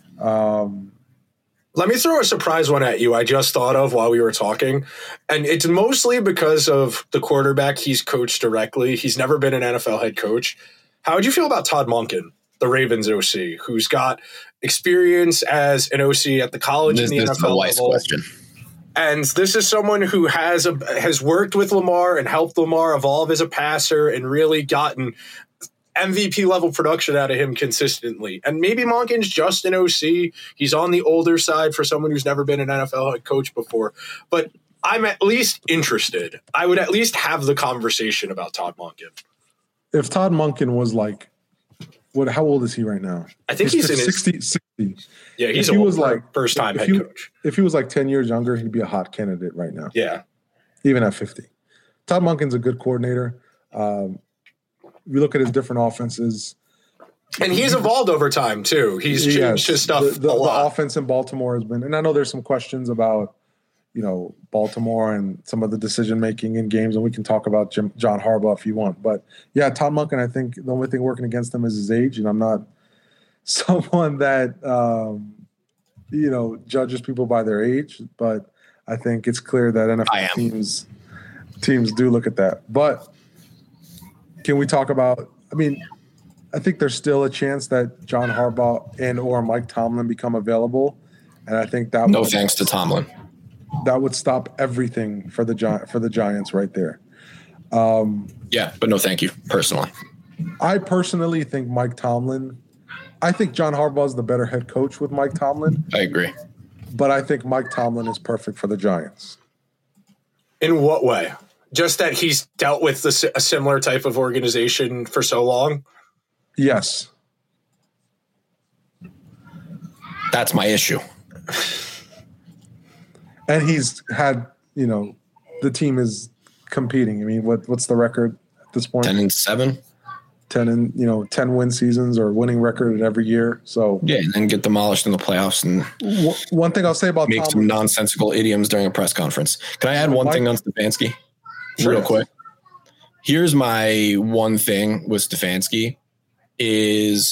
C: Um,
D: Let me throw a surprise one at you I just thought of while we were talking, and it's mostly because of the quarterback he's coached directly. He's never been an N F L head coach. How would you feel about Todd Monken, the Ravens O C, who's got experience as an O C at the college
B: This,
D: and the
B: this
D: N
B: is
D: F L
B: a Weiss
D: level.
B: question.
D: And this is someone who has a, has worked with Lamar and helped Lamar evolve as a passer and really gotten M V P level production out of him consistently. And maybe Monken's just an O C. He's on the older side for someone who's never been an N F L head coach before. But I'm at least interested. I would at least have the conversation about Todd Monken.
C: If Todd Monken was like, what? How old is he right now?
D: I think he's, he's in
C: sixty,
D: his
C: sixty.
D: Yeah, he's
C: if he
D: old,
C: was like
D: first time head
C: he,
D: coach.
C: If he was like ten years younger, he'd be a hot candidate right now.
D: Yeah,
C: even at fifty. Todd Monken's a good coordinator. Um, we look at his different offenses,
D: and he's evolved over time too. He's changed
C: yes,
D: his stuff.
C: The, the,
D: a lot.
C: the offense in Baltimore has been, and I know there's some questions about, you know, Baltimore and some of the decision making in games, and we can talk about Jim, John Harbaugh if you want. But yeah, Todd Monken, I think the only thing working against him is his age, and I'm not someone that um, you know judges people by their age, but I think it's clear that N F L teams teams do look at that. But can we talk about? I mean, I think there's still a chance that John Harbaugh and or Mike Tomlin become available, and I think that
B: no
C: would,
B: thanks to Tomlin.
C: That would stop everything for the Gi- for the Giants right there. Um,
B: yeah, but no, thank you personally.
C: I personally think Mike Tomlin. I think John Harbaugh is the better head coach with Mike Tomlin.
B: I agree,
C: but I think Mike Tomlin is perfect for the Giants.
D: In what way? Just that he's dealt with this, a similar type of organization for so long?
C: Yes.
B: That's my issue.
C: And he's had, you know, the team is competing. I mean, what what's the record at this point?
B: Ten and seven.
C: Ten and you know, ten win seasons or winning record every year. So
B: yeah, and then get demolished in the playoffs. And
C: w- one thing I'll say about
B: make
C: Tomlin,
B: some nonsensical idioms during a press conference. Can I add one
C: Mike,
B: thing on Stefanski,
C: sure.
B: real quick? Here's my one thing with Stefanski is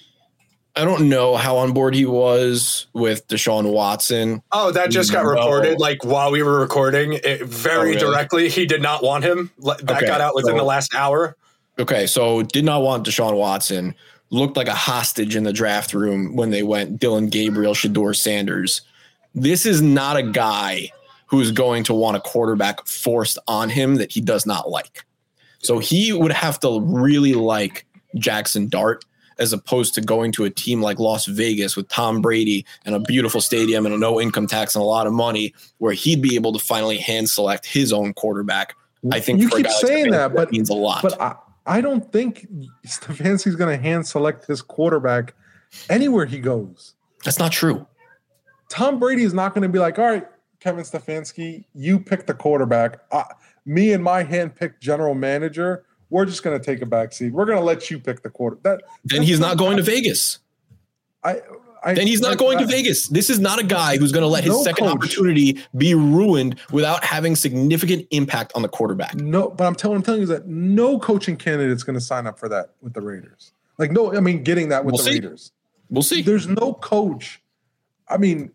B: I don't know how on board he was with Deshaun Watson.
D: Oh, that just got
B: no.
D: reported like while we were recording it very
B: oh, really?
D: directly. He did not want him. That
B: okay,
D: got out within
B: so,
D: the last hour.
B: Okay, so did not want Deshaun Watson. Looked like a hostage in the draft room when they went Dylan Gabriel, Shedeur Sanders. This is not a guy who's going to want a quarterback forced on him that he does not like. So he would have to really like Jackson Dart as opposed to going to a team like Las Vegas with Tom Brady and a beautiful stadium and a no income tax and a lot of money where he'd be able to finally hand select his own quarterback. I think
C: you
B: for
C: keep
B: a guy
C: saying
B: like
C: that, but
B: that means a lot.
C: But I, I don't think Stefanski's going to hand select his quarterback anywhere he goes.
B: That's not true.
C: Tom Brady is not going to be like, all right, Kevin Stefanski, you pick the quarterback. Uh, me and my hand-picked general manager, we're just going to take a back seat. We're going to let you pick the quarter. That
B: then he's not going to Vegas.
C: I, I
B: then he's not
C: I,
B: going
C: I,
B: to Vegas. This is not a guy who's going to let his
C: no
B: second
C: coach.
B: opportunity be ruined without having significant impact on the quarterback.
C: No, but I'm telling, I'm telling you that no coaching candidate's going to sign up for that with the Raiders. Like, no, I mean, getting that with
B: We'll
C: the
B: see.
C: Raiders.
B: We'll see.
C: There's no coach. I mean,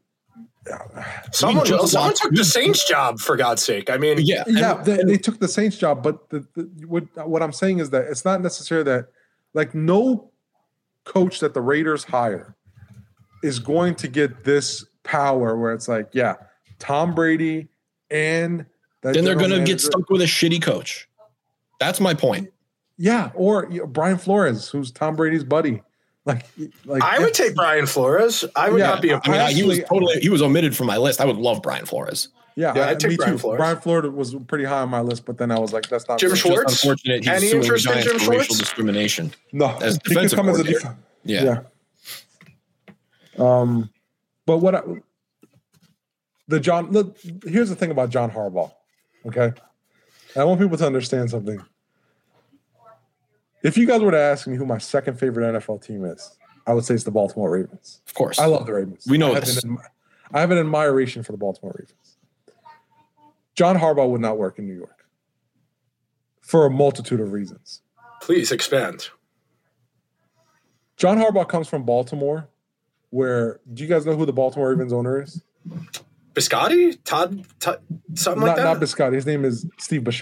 D: Someone,
B: just
D: someone
B: watched-
D: took the Saints job, for God's sake. I mean,
B: yeah,
C: yeah,
B: and-
C: they, they took the Saints job, but the, the, what, what I'm saying is that it's not necessarily that, like, no coach that the Raiders hire is going to get this power where it's like, yeah, Tom Brady and that
B: then they're
C: general
B: going to get
C: manager-
B: stuck with a shitty coach. That's my point.
C: Yeah, or you know, Brian Flores, who's Tom Brady's buddy. Like, like
D: I would take Brian Flores. I would
C: Yeah,
D: not be
B: I mean,
D: opposed.
B: he was
C: actually-
B: totally he was omitted from my list. I would love Brian Flores.
C: Yeah,
D: Yeah,
C: I,
D: I'd take
C: me
D: Brian
C: too.
D: Flores.
C: Brian Flores was pretty high on my list, but then I was like, that's not
D: Jim
C: fair.
D: Schwartz?
B: Just unfortunate. He's
D: Any
B: suing the
D: interest in
B: Giants
D: Jim
B: for
D: Schwartz?
B: racial discrimination.
C: No,
B: as
C: he could
B: defensive
C: come as a
B: coordinator.
C: def-
B: Yeah.
C: yeah. Um, but what I, the John? Look, here's the thing about John Harbaugh. Okay, I want people to understand something. If you guys were to ask me who my second favorite N F L team is, I would say it's the Baltimore Ravens.
B: Of course.
C: I love the Ravens.
B: We know
C: I have,
B: this.
C: an, I have an admiration for the Baltimore Ravens. John Harbaugh would not work in New York for a multitude of reasons.
D: Please expand.
C: John Harbaugh comes from Baltimore, where do you guys know who the Baltimore Ravens owner is?
D: Biscotti? Todd? Todd something
C: Not,
D: like that?
C: not Biscotti. His name is Steve Bisciotti.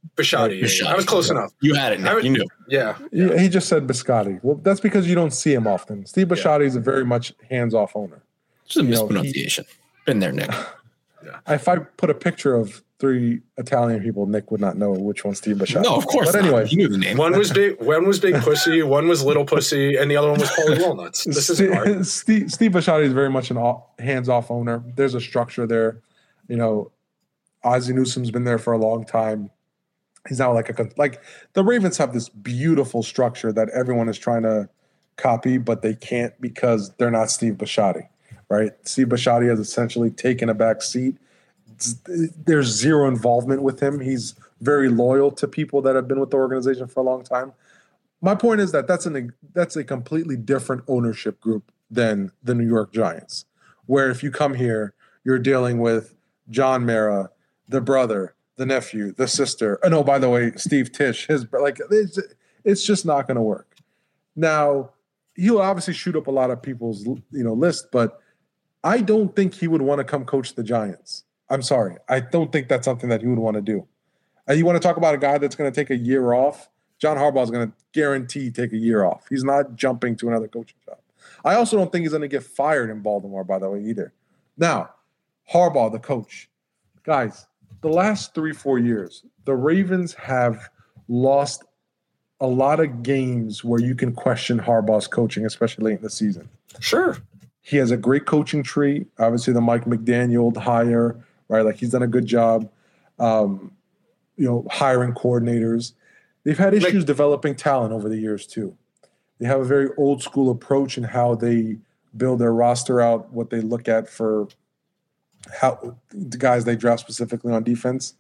D: Bisciotti.
B: Bisciotti.
D: I was close enough.
B: You had it, Nick.
D: was,
B: you knew.
D: Yeah.
C: He, he just said Biscotti. Well, that's because you don't see him often. Steve Bisciotti yeah. is a very much hands-off owner.
B: It's a mispronunciation. Know, he, Been there, Nick.
C: Yeah. If I put a picture of three Italian people, Nick would not know which one's Steve Bisciotti.
B: No, of course.
C: But anyway,
B: he knew the name.
D: One was big. One was Big Pussy. One was Little Pussy, and the other one was Paulie Walnuts. This is hard.
C: Steve, Steve Bisciotti is very much an hands-off owner. There's a structure there. You know, Ozzie Newsome's been there for a long time. He's not like a like the Ravens have this beautiful structure that everyone is trying to copy, but they can't because they're not Steve Bisciotti. Right, Steve Bisciotti has essentially taken a back seat. There's zero involvement with him. He's very loyal to people that have been with the organization for a long time. My point is that that's an that's a completely different ownership group than the New York Giants, where if you come here, you're dealing with John Mara, the brother, the nephew, the sister. Oh no, by the way, Steve Tisch, his like it's, it's just not going to work. Now he'll obviously shoot up a lot of people's you know list, but I don't think he would want to come coach the Giants. I'm sorry. I don't think that's something that he would want to do. And you want to talk about a guy that's going to take a year off? John Harbaugh is going to guarantee take a year off. He's not jumping to another coaching job. I also don't think he's going to get fired in Baltimore, by the way, either. Now, Harbaugh, the coach. Guys, the last three, four years, the Ravens have lost a lot of games where you can question Harbaugh's coaching, especially late in the season.
D: Sure.
C: He has a great coaching tree. Obviously, the Mike McDaniel hire, right? Like he's done a good job, um, you know, hiring coordinators. They've had issues like, developing talent over the years too. They have a very old school approach in how they build their roster out, what they look at for how the guys they draft specifically on defense.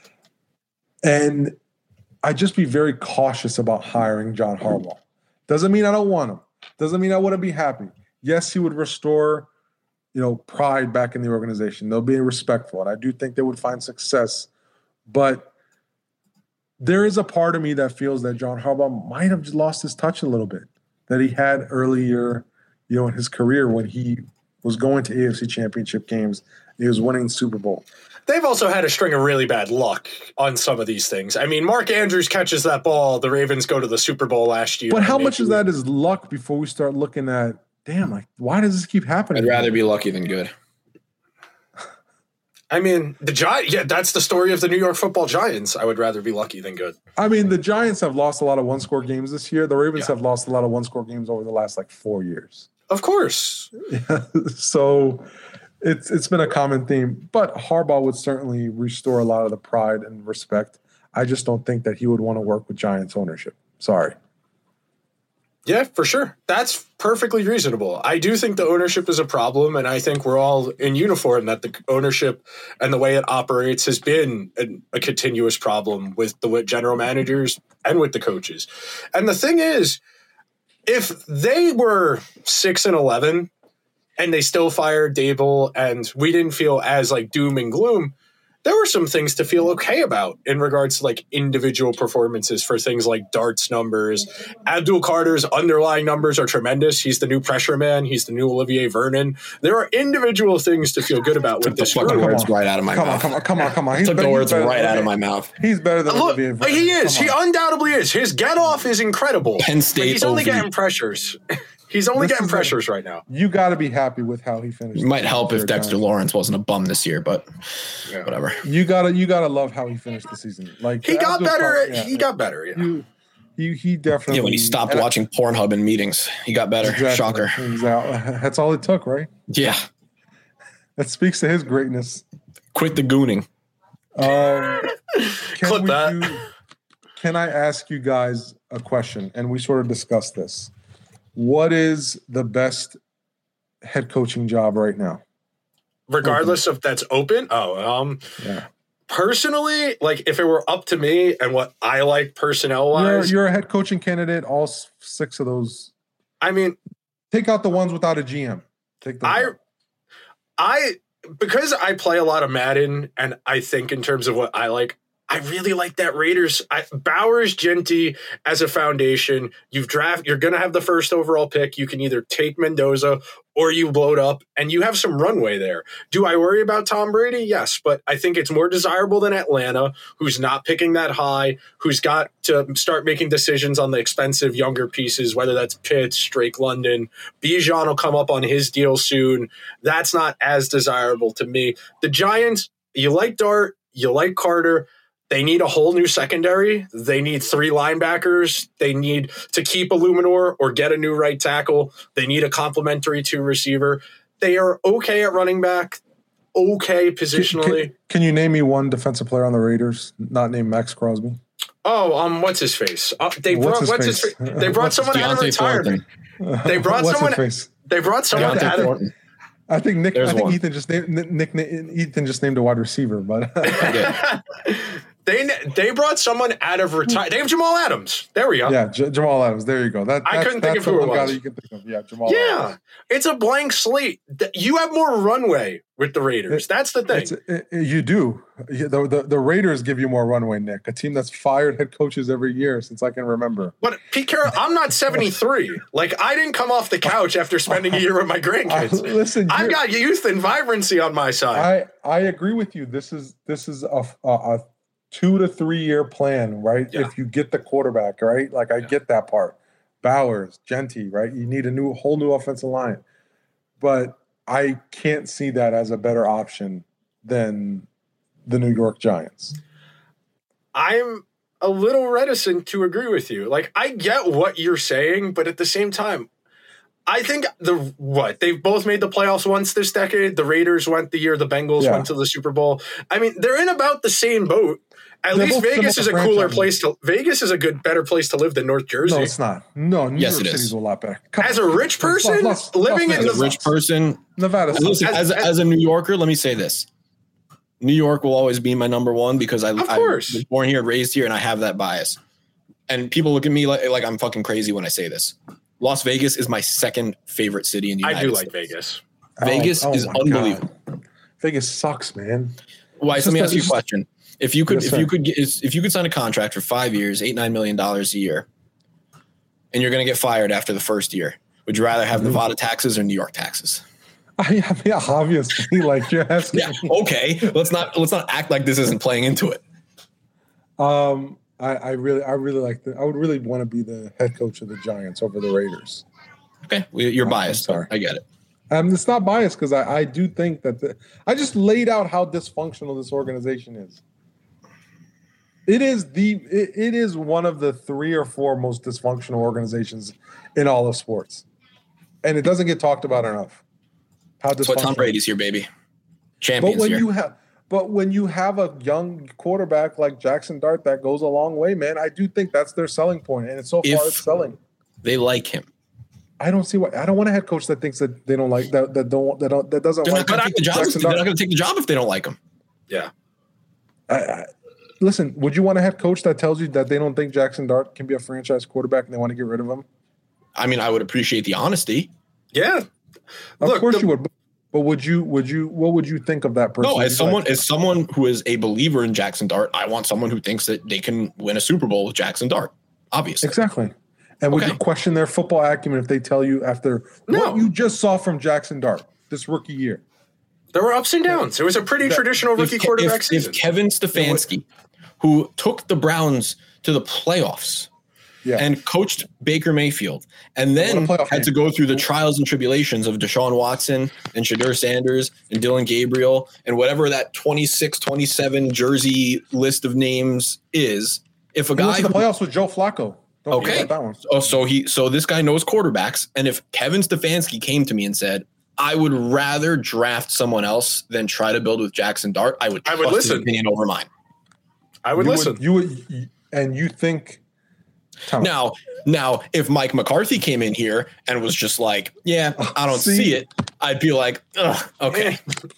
C: And I just be very cautious about hiring John Harbaugh. Doesn't mean I don't want him. Doesn't mean I wouldn't be happy. Yes, he would restore, you know, pride back in the organization. They'll be respectful, and I do think they would find success. But there is a part of me that feels that John Harbaugh might have just lost his touch a little bit that he had earlier, you know, in his career when he was going to A F C Championship games. He was winning the Super Bowl.
D: They've also had a string of really bad luck on some of these things. I mean, Mark Andrews catches that ball. The Ravens go to the Super Bowl last year.
C: But how much of that is luck before we start looking at, damn, like, why does this keep happening?
B: I'd rather be lucky than good.
D: I mean, the Giants, yeah, that's the story of the New York Football Giants. I would rather be lucky than good.
C: I mean, the Giants have lost a lot of one-score games this year. The Ravens yeah. have lost a lot of one-score games over the last, like, four years.
D: Of course.
C: So it's it's been a common theme. But Harbaugh would certainly restore a lot of the pride and respect. I just don't think that he would want to work with Giants ownership. Sorry.
D: Yeah, for sure. That's perfectly reasonable. I do think the ownership is a problem, and I think we're all in uniform that the ownership and the way it operates has been a, a continuous problem with the general managers and with the coaches. And the thing is, if they were six and eleven and they still fired Dable and we didn't feel as like doom and gloom, there were some things to feel okay about in regards to like individual performances for things like darts numbers. Abdul Carter's underlying numbers are tremendous. He's the new pressure man. He's the new Olivier Vernon. There are individual things to feel good about with this
B: group.
D: Took
B: the words right out of my
C: come
B: mouth.
C: On, come on, come on, come on. He's
B: Took
C: better,
B: the words
C: better,
B: right
C: better.
B: out of my mouth.
C: He's better than
D: Look,
C: Olivier Vernon.
D: He is.
C: Come
D: he
C: on.
D: undoubtedly is. His get off is incredible.
B: Penn State.
D: But he's only
B: O V.
D: getting pressures. He's only
C: This
D: getting
C: is
D: pressures
C: a,
D: right now.
C: You got to be happy with how he finished.
B: It might help if Dexter
C: time.
B: Lawrence wasn't a bum this year, but yeah. whatever.
C: You gotta, you gotta love how he finished the season. Like
D: he got better.
C: Part, yeah,
D: he
C: yeah.
D: got better. Yeah.
C: You, you, he definitely.
B: Yeah, when he stopped watching I, Pornhub in meetings, he got better.
C: Exactly.
B: Shocker.
C: Exactly. That's all it took, right?
B: Yeah.
C: That speaks to his greatness.
B: Quit the gooning.
C: Um, can
D: Clip
C: we
D: that.
C: Do, can I ask you guys a question? And we sort of discussed this. What is the best head coaching job right now?
D: Regardless open. If that's open? Oh, um,
C: yeah.
D: Personally, like if it were up to me and what I like personnel-wise.
C: You're, you're a head coaching candidate, all six of those.
D: I mean.
C: Take out the ones without a G M. Take those
D: I,
C: out.
D: I, because I play a lot of Madden and I think in terms of what I like, I really like that Raiders. I, Bowers, Genty as a foundation. You've draft. You're going to have the first overall pick. You can either take Mendoza or you blow it up and you have some runway there. Do I worry about Tom Brady? Yes, but I think it's more desirable than Atlanta, who's not picking that high, who's got to start making decisions on the expensive younger pieces, whether that's Pitts, Drake London. Bijan will come up on his deal soon. That's not as desirable to me. The Giants, you like Dart, you like Carter. They need a whole new secondary. They need three linebackers. They need to keep Illuminor or get a new right tackle. They need a complementary two receiver. They are okay at running back, okay positionally.
C: Can, can, can you name me one defensive player on the Raiders not named Max Crosby?
D: Oh, um, what's his face? Uh, they
C: what's
D: brought
C: his
D: what's
C: face?
D: his face? They brought
C: What's
D: someone out of
B: Deontay
D: retirement.
B: Thornton.
D: They brought
C: What's
D: someone.
C: his face?
D: They brought someone
B: Deontay
D: out of.
B: Thornton.
C: I think Nick.
B: There's
C: I think
B: one.
C: Ethan just named Nick, Nick. Ethan just named a wide receiver, but
B: Yeah.
D: They they brought someone out of retire. They have Jamal Adams. There we go.
C: yeah, J- Jamal Adams. There you go. That
D: I
C: that's,
D: couldn't think
C: that's
D: of who
C: the
D: it
C: one guy
D: was.
C: that you can think of. Yeah, Jamal.
D: Yeah,
C: Adams.
D: it's a blank slate. Th- You have more runway with the Raiders.
C: It-
D: That's the thing.
C: It's, it, it- you do. You- The, the the Raiders give you more runway, Nick. A team that's fired head coaches every year since I can remember.
D: But Pete Carroll, I'm not seventy-three. Like, I didn't come off the couch after spending a year with my
C: I,
D: grandkids.
C: listen,
D: I've
C: you're-
D: got youth and vibrancy on my side.
C: I I agree with you. This is this is a a, a two to three year plan, right?
D: Yeah.
C: If you get the quarterback, right? Like I
D: Yeah.
C: get that part. Bowers, Genty, right? You need a new whole new offensive line, but I can't see that as a better option than the New York Giants.
D: I'm a little reticent to agree with you. Like, I get what you're saying, but at the same time, I think the what they've both made the playoffs once this decade. The Raiders went the year the Bengals
C: Yeah.
D: went to the Super Bowl. I mean, they're in about the same boat. At
C: They're
D: least
C: both
D: Vegas is a
C: similar
D: cooler
C: franchises.
D: place to. Vegas is a good, better place to live than North Jersey.
C: No, it's not. No, New
B: Yes,
C: York
B: it is.
C: City's a lot better. Come
D: As
C: on.
D: a rich person
C: Las- Las-
D: living
C: Las
D: in
B: As
C: Vegas
B: a rich
C: sucks.
B: person,
C: Nevada sucks.
B: listen,
D: As-
B: as,
D: as-
B: as a New Yorker, let me say this. New York will always be my number one because I,
D: Of
B: I
D: course.
B: was born here, raised here, and I have that bias. And people look at me like, like I'm fucking crazy when I say this. Las Vegas is my second favorite city in the
D: I
B: United
D: do
B: States.
D: like Vegas.
B: Vegas
C: Oh, oh
B: is
C: my
B: unbelievable.
C: God. Vegas sucks, man.
B: Why?
C: It's
B: Let me
C: just
B: ask
C: that-
B: you a
C: it's-
B: question. If you could,
C: Yes,
B: if
C: sir.
B: you could get, if you could sign a contract for five years, eight nine million dollars a year, and you're going to get fired after the first year, would you rather have
C: Mm-hmm.
B: Nevada taxes or New York taxes?
C: I, I mean, obviously, like you're asking.
B: Yeah. Okay. Let's not let's not act like this isn't playing into it.
C: Um, I, I really, I really like the. I would really want to be the head coach of the Giants over the Raiders.
B: Okay. We- You're
C: I'm
B: biased.
C: sorry.
B: I get it.
C: Um, it's not biased because I, I do think that the, I just laid out how dysfunctional this organization is. It is the it, it is one of the three or four most dysfunctional organizations in all of sports, and it doesn't get talked about enough. How
B: That's what Tom
C: dysfunctional.
B: Brady's here, baby.
C: But
B: Champions
C: when
B: here.
C: you have, but when you have a young quarterback like Jackson Dart, that goes a long way, man. I do think that's their selling point, and it's so far
B: If-
C: it's selling.
B: they like him.
C: I don't see why. I don't want a head coach that thinks that they don't like that. That don't that don't that doesn't
B: They're
C: like
B: not going to take the job.
C: Jackson
B: They're not
C: Dart.
B: going to take the job if they don't like him.
D: Yeah.
C: I, I, listen, would you want a head coach that tells you that they don't think Jackson Dart can be a franchise quarterback and they want to get rid of him?
B: I mean, I would appreciate the honesty.
D: Yeah.
C: Of
D: Look,
C: course
D: the-
C: you would. But, but would you? Would you? What would you think of that person?
B: No, as
C: You'd
B: someone
C: like,
B: as someone who is a believer in Jackson Dart, I want someone who thinks that they can win a Super Bowl with Jackson Dart. Obviously.
C: exactly. And would
B: Okay.
C: you question their football acumen if they tell you after
D: No.
C: what you just saw from Jackson Dart this rookie year?
D: There were ups and downs. It was a pretty
C: That-
D: traditional rookie
B: If,
D: quarterback
B: if,
D: season.
B: if Kevin Stefanski, who took the Browns to the playoffs
C: Yeah.
B: and coached Baker Mayfield, and then
C: What a playoff
B: had to
C: game.
B: go through the trials and tribulations of Deshaun Watson and Shadur Sanders and Dylan Gabriel and whatever that twenty-six, twenty-seven jersey list of names is, if a
C: He went
B: guy
C: to the
B: who-
C: playoffs with Joe Flacco. Don't
B: Okay.
C: forget that one.
B: Oh, so he so this guy knows quarterbacks, and if Kevin Stefanski came to me and said, "I would rather draft someone else than try to build with Jackson Dart," I would
D: I would
B: trust his
D: listen.
B: opinion over mine.
D: I would
C: you
D: listen.
C: Would, you would, and you think. Tom,
B: Now, now, if Mike McCarthy came in here and was just like, "Yeah, I don't
C: See?
B: see it," I'd be like, Ugh, "Okay."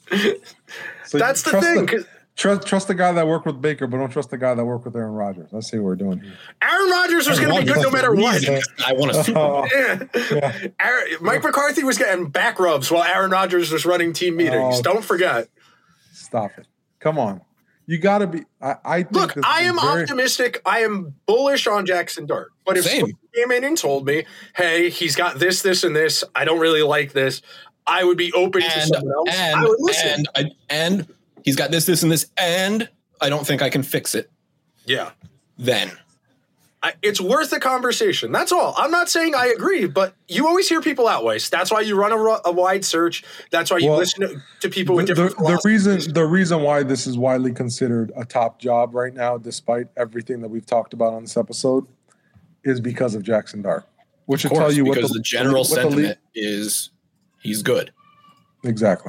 C: so
D: That's the
C: trust
D: thing. 'cause
C: Trust, trust the guy that worked with Baker, but don't trust the guy that worked with Aaron Rodgers. Let's see what we're doing here.
D: Aaron Rodgers was going to be good no matter what.
B: I want a Super Bowl.
D: Yeah.
C: Yeah.
D: Aaron, Mike McCarthy was getting back rubs while Aaron Rodgers was running team meetings.
C: Oh.
D: Don't forget.
C: Stop it. Come on. you got to be. I, I think
D: Look,
C: this
D: I
C: is
D: am
C: very,
D: optimistic. I am bullish on Jackson Dart. But if
B: Same.
D: someone came in and told me, hey, he's got this, this, and this, I don't really like this, I would be open to
B: And
D: someone else.
B: and
D: I would listen.
B: and I, and he's got this, this, and this, and I don't think I can fix it.
D: yeah.
B: Then
D: I, it's worth a conversation. That's all. I'm not saying I agree, but you always hear people out west. That's why you run a, ru- a wide search. That's why you
C: Well,
D: listen to, to people with
C: the,
D: different
C: the, the
D: philosophies.
C: reason the reason why this is widely considered a top job right now, despite everything that we've talked about on this episode, is because of Jackson Dart, which
B: of
C: will
B: course,
C: tell you what
B: because
C: the,
B: the, general
C: what the league-
B: sentiment is he's good.
C: exactly.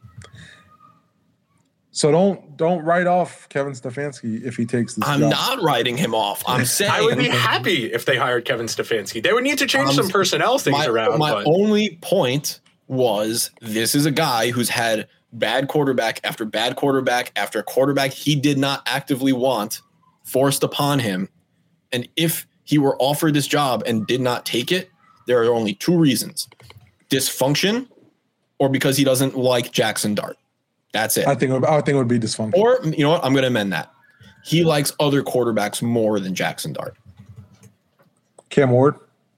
C: So don't don't write off Kevin Stefanski if he takes this
B: I'm
C: job.
B: not writing him off. I'm saying
D: I would be happy if they hired Kevin Stefanski. They would need to change
B: Um,
D: some personnel things
B: my,
D: around.
B: my
D: but
B: only point was this is a guy who's had bad quarterback after bad quarterback after quarterback he did not actively want forced upon him. And if he were offered this job and did not take it, there are only two reasons: dysfunction or because he doesn't like Jackson Dart. That's it.
C: I think it would- I think it would be dysfunctional.
B: Or, you know what? I'm going to amend that. He likes other quarterbacks more than Jackson Dart.
C: Cam Ward.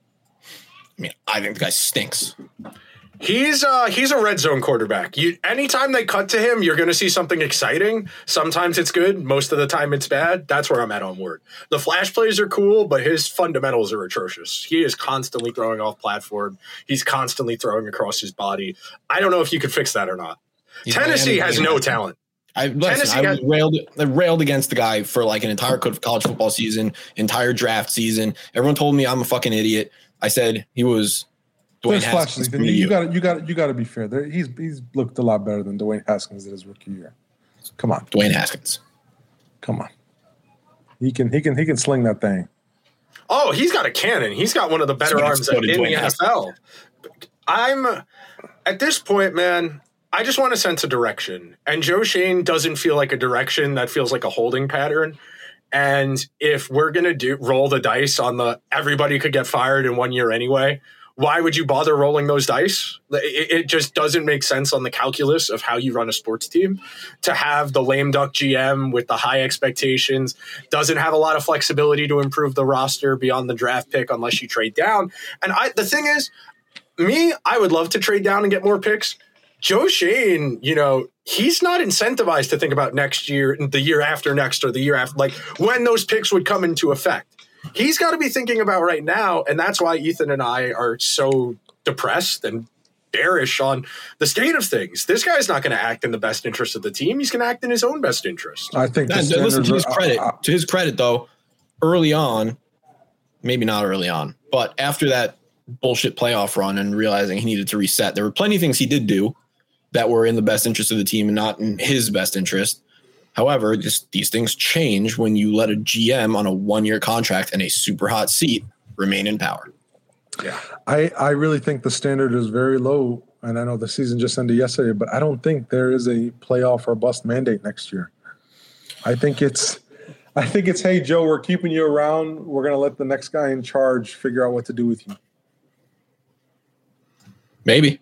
B: I mean, I think the guy stinks.
D: he's uh, he's a red zone quarterback. You anytime they cut to him, you're going to see something exciting. Sometimes it's good. Most of the time it's bad. That's where I'm at on Ward. The flash plays are cool, but his fundamentals are atrocious. He is constantly throwing off platform. He's constantly throwing across his body. I don't know if you could fix that or not.
B: He's
D: Tennessee
B: Miami
D: has
B: Heat.
D: no talent.
B: I, listen,
D: Tennessee
B: I
D: has-
B: railed, I railed against the guy for like an entire co- college football season, entire draft season. Everyone told me I'm a fucking idiot. I said he was Dwayne
C: There's
B: Haskins.
C: flashes.
B: from
C: You,
B: the
C: you
B: U.
C: got you got you got to be fair. There, he's he's looked a lot better than Dwayne Haskins did his rookie year. Come on,
B: Dwayne Haskins.
C: come on. He can he can he can sling that thing.
D: Oh, he's got a cannon. He's got one of the better
B: So-
D: arms
B: so
D: in
B: did
D: the
B: Dwayne
D: N F L. I'm at this point, man. I just want a sense of direction. And Joe Shane doesn't feel like a direction. That feels like a holding pattern. And if we're going to do roll the dice on the everybody could get fired in one year anyway, why would you bother rolling those dice? It, it just doesn't make sense on the calculus of how you run a sports team to have the lame duck G M with the high expectations, doesn't have a lot of flexibility to improve the roster beyond the draft pick unless you trade down. And I, the thing is, me, I would love to trade down and get more picks. Joe Shane, you know, he's not incentivized to think about next year, the year after next, or the year after, like when those picks would come into effect. He's got to be thinking about right now, and that's why Ethan and I are so depressed and bearish on the state of things. This guy's not going to act in the best interest of the team. He's going to act in his own best interest.
C: I think. The
B: And listen, to his
C: standards are-
B: credit,
C: uh, uh,
B: to his credit though, early on, maybe not early on, but after that bullshit playoff run and realizing he needed to reset, there were plenty of things he did do that were in the best interest of the team and not in his best interest. However, just these things change when you let a G M on a one-year contract and a super hot seat remain in power.
D: Yeah.
C: I, I really think the standard is very low, and I know the season just ended yesterday, but I don't think there is a playoff or bust mandate next year. I think it's I think it's hey Joe, we're keeping you around. We're gonna let the next guy in charge figure out what to do with you.
B: Maybe.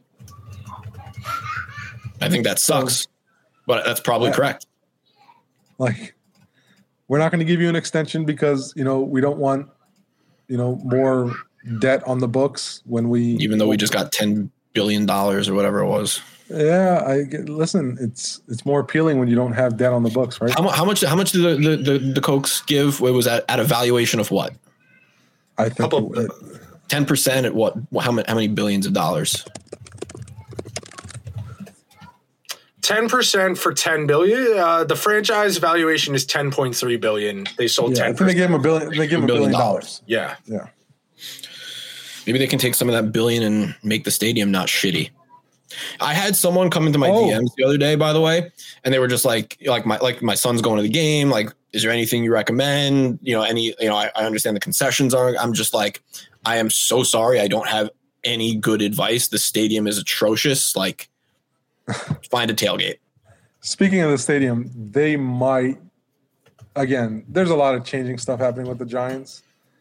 B: I think that sucks, but that's probably
C: Yeah.
B: correct.
C: Like, we're not going to give you an extension because, you know, we don't want, you know, more debt on the books when we,
B: Even though we just got ten billion dollars or whatever it was.
C: yeah, I get, listen, it's, it's more appealing when you don't have debt on the books, right?
B: How, mu- how much, how much did the, the, the, the Cokes give? It was at, at a valuation of what?
C: I think
D: Couple-
C: it,
B: ten percent at what? How many, how many billions of dollars?
D: ten percent for ten billion. Uh, the franchise valuation is ten point three billion. They sold
C: yeah, I
D: ten
C: think they
D: percent.
C: gave him a billion, they gave him a billion dollars.
D: Yeah.
C: Yeah.
B: Maybe they can take some of that billion and make the stadium not shitty. I had someone come into my
C: Oh.
B: D Ms the other day, by the way, and they were just like, like my like my son's going to the game. Like, is there anything you recommend? You know, any you know, I, I understand the concessions are. I'm just like, I am so sorry, I don't have any good advice. The stadium is atrocious. Like, find a tailgate.
C: Speaking of the stadium, they might, again, there's a lot of changing stuff happening with the Giants.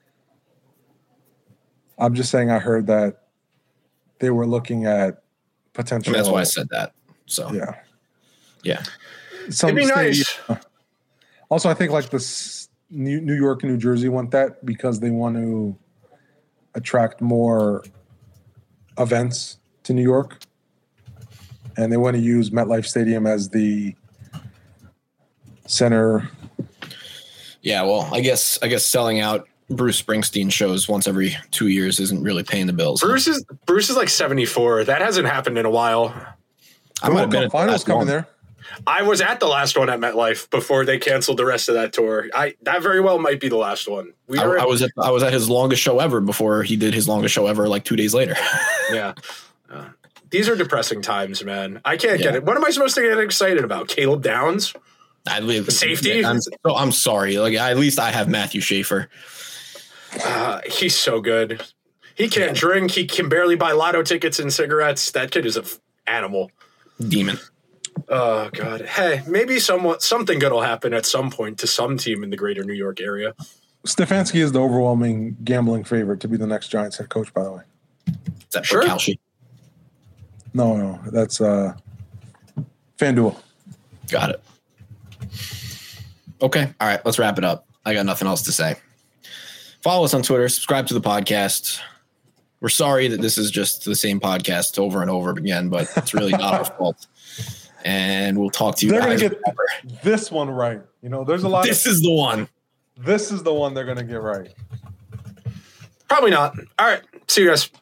C: I'm just saying I heard that they were looking at potential.
B: And that's why I said that. So
C: Yeah.
B: yeah.
C: Some
D: It'd be
C: stadium,
D: nice.
C: Also, I think like this New New York and New Jersey want that because they want to attract more events to New York, and they want to use MetLife Stadium as the center.
B: Yeah, well, I guess I guess selling out Bruce Springsteen shows once every two years isn't really paying the bills.
D: Bruce is Bruce is like seventy-four. That hasn't happened in a while.
B: I might have been at the
C: finals
B: last
C: coming
B: one.
C: there.
D: I was at the last one at MetLife before they canceled the rest of that tour. I that very well might be the last one. We
B: I,
D: were,
B: I was at I was at his longest show ever before he did his longest show ever like two days later.
D: yeah. Uh, these are depressing times, man. I can't
B: Yeah.
D: get it. What am I supposed to get excited about? Caleb Downs?
B: I live
D: Safety?
B: I'm, so, I'm sorry. Like at least I have Matthew Schaefer.
D: Uh, he's so good. He can't drink. He can barely buy lotto tickets and cigarettes. That kid is an f- animal.
B: Demon.
D: Oh God! Hey, maybe somewhat something good will happen at some point to some team in the greater New York area.
C: Stefanski is the overwhelming gambling favorite to be the next Giants head coach, by the way.
B: Is that
D: Sure.
B: Kalshi?
C: No, no, that's uh, FanDuel.
B: Got it. Okay. All right. Let's wrap it up. I got nothing else to say. Follow us on Twitter. Subscribe to the podcast. We're sorry that this is just the same podcast over and over again, but it's really not our fault. And we'll talk to you
C: They're
B: guys.
C: gonna get this one right. You know, there's a lot.
B: This
C: of,
B: is the one.
C: this is the one they're gonna get right.
D: Probably not. All right. See you guys.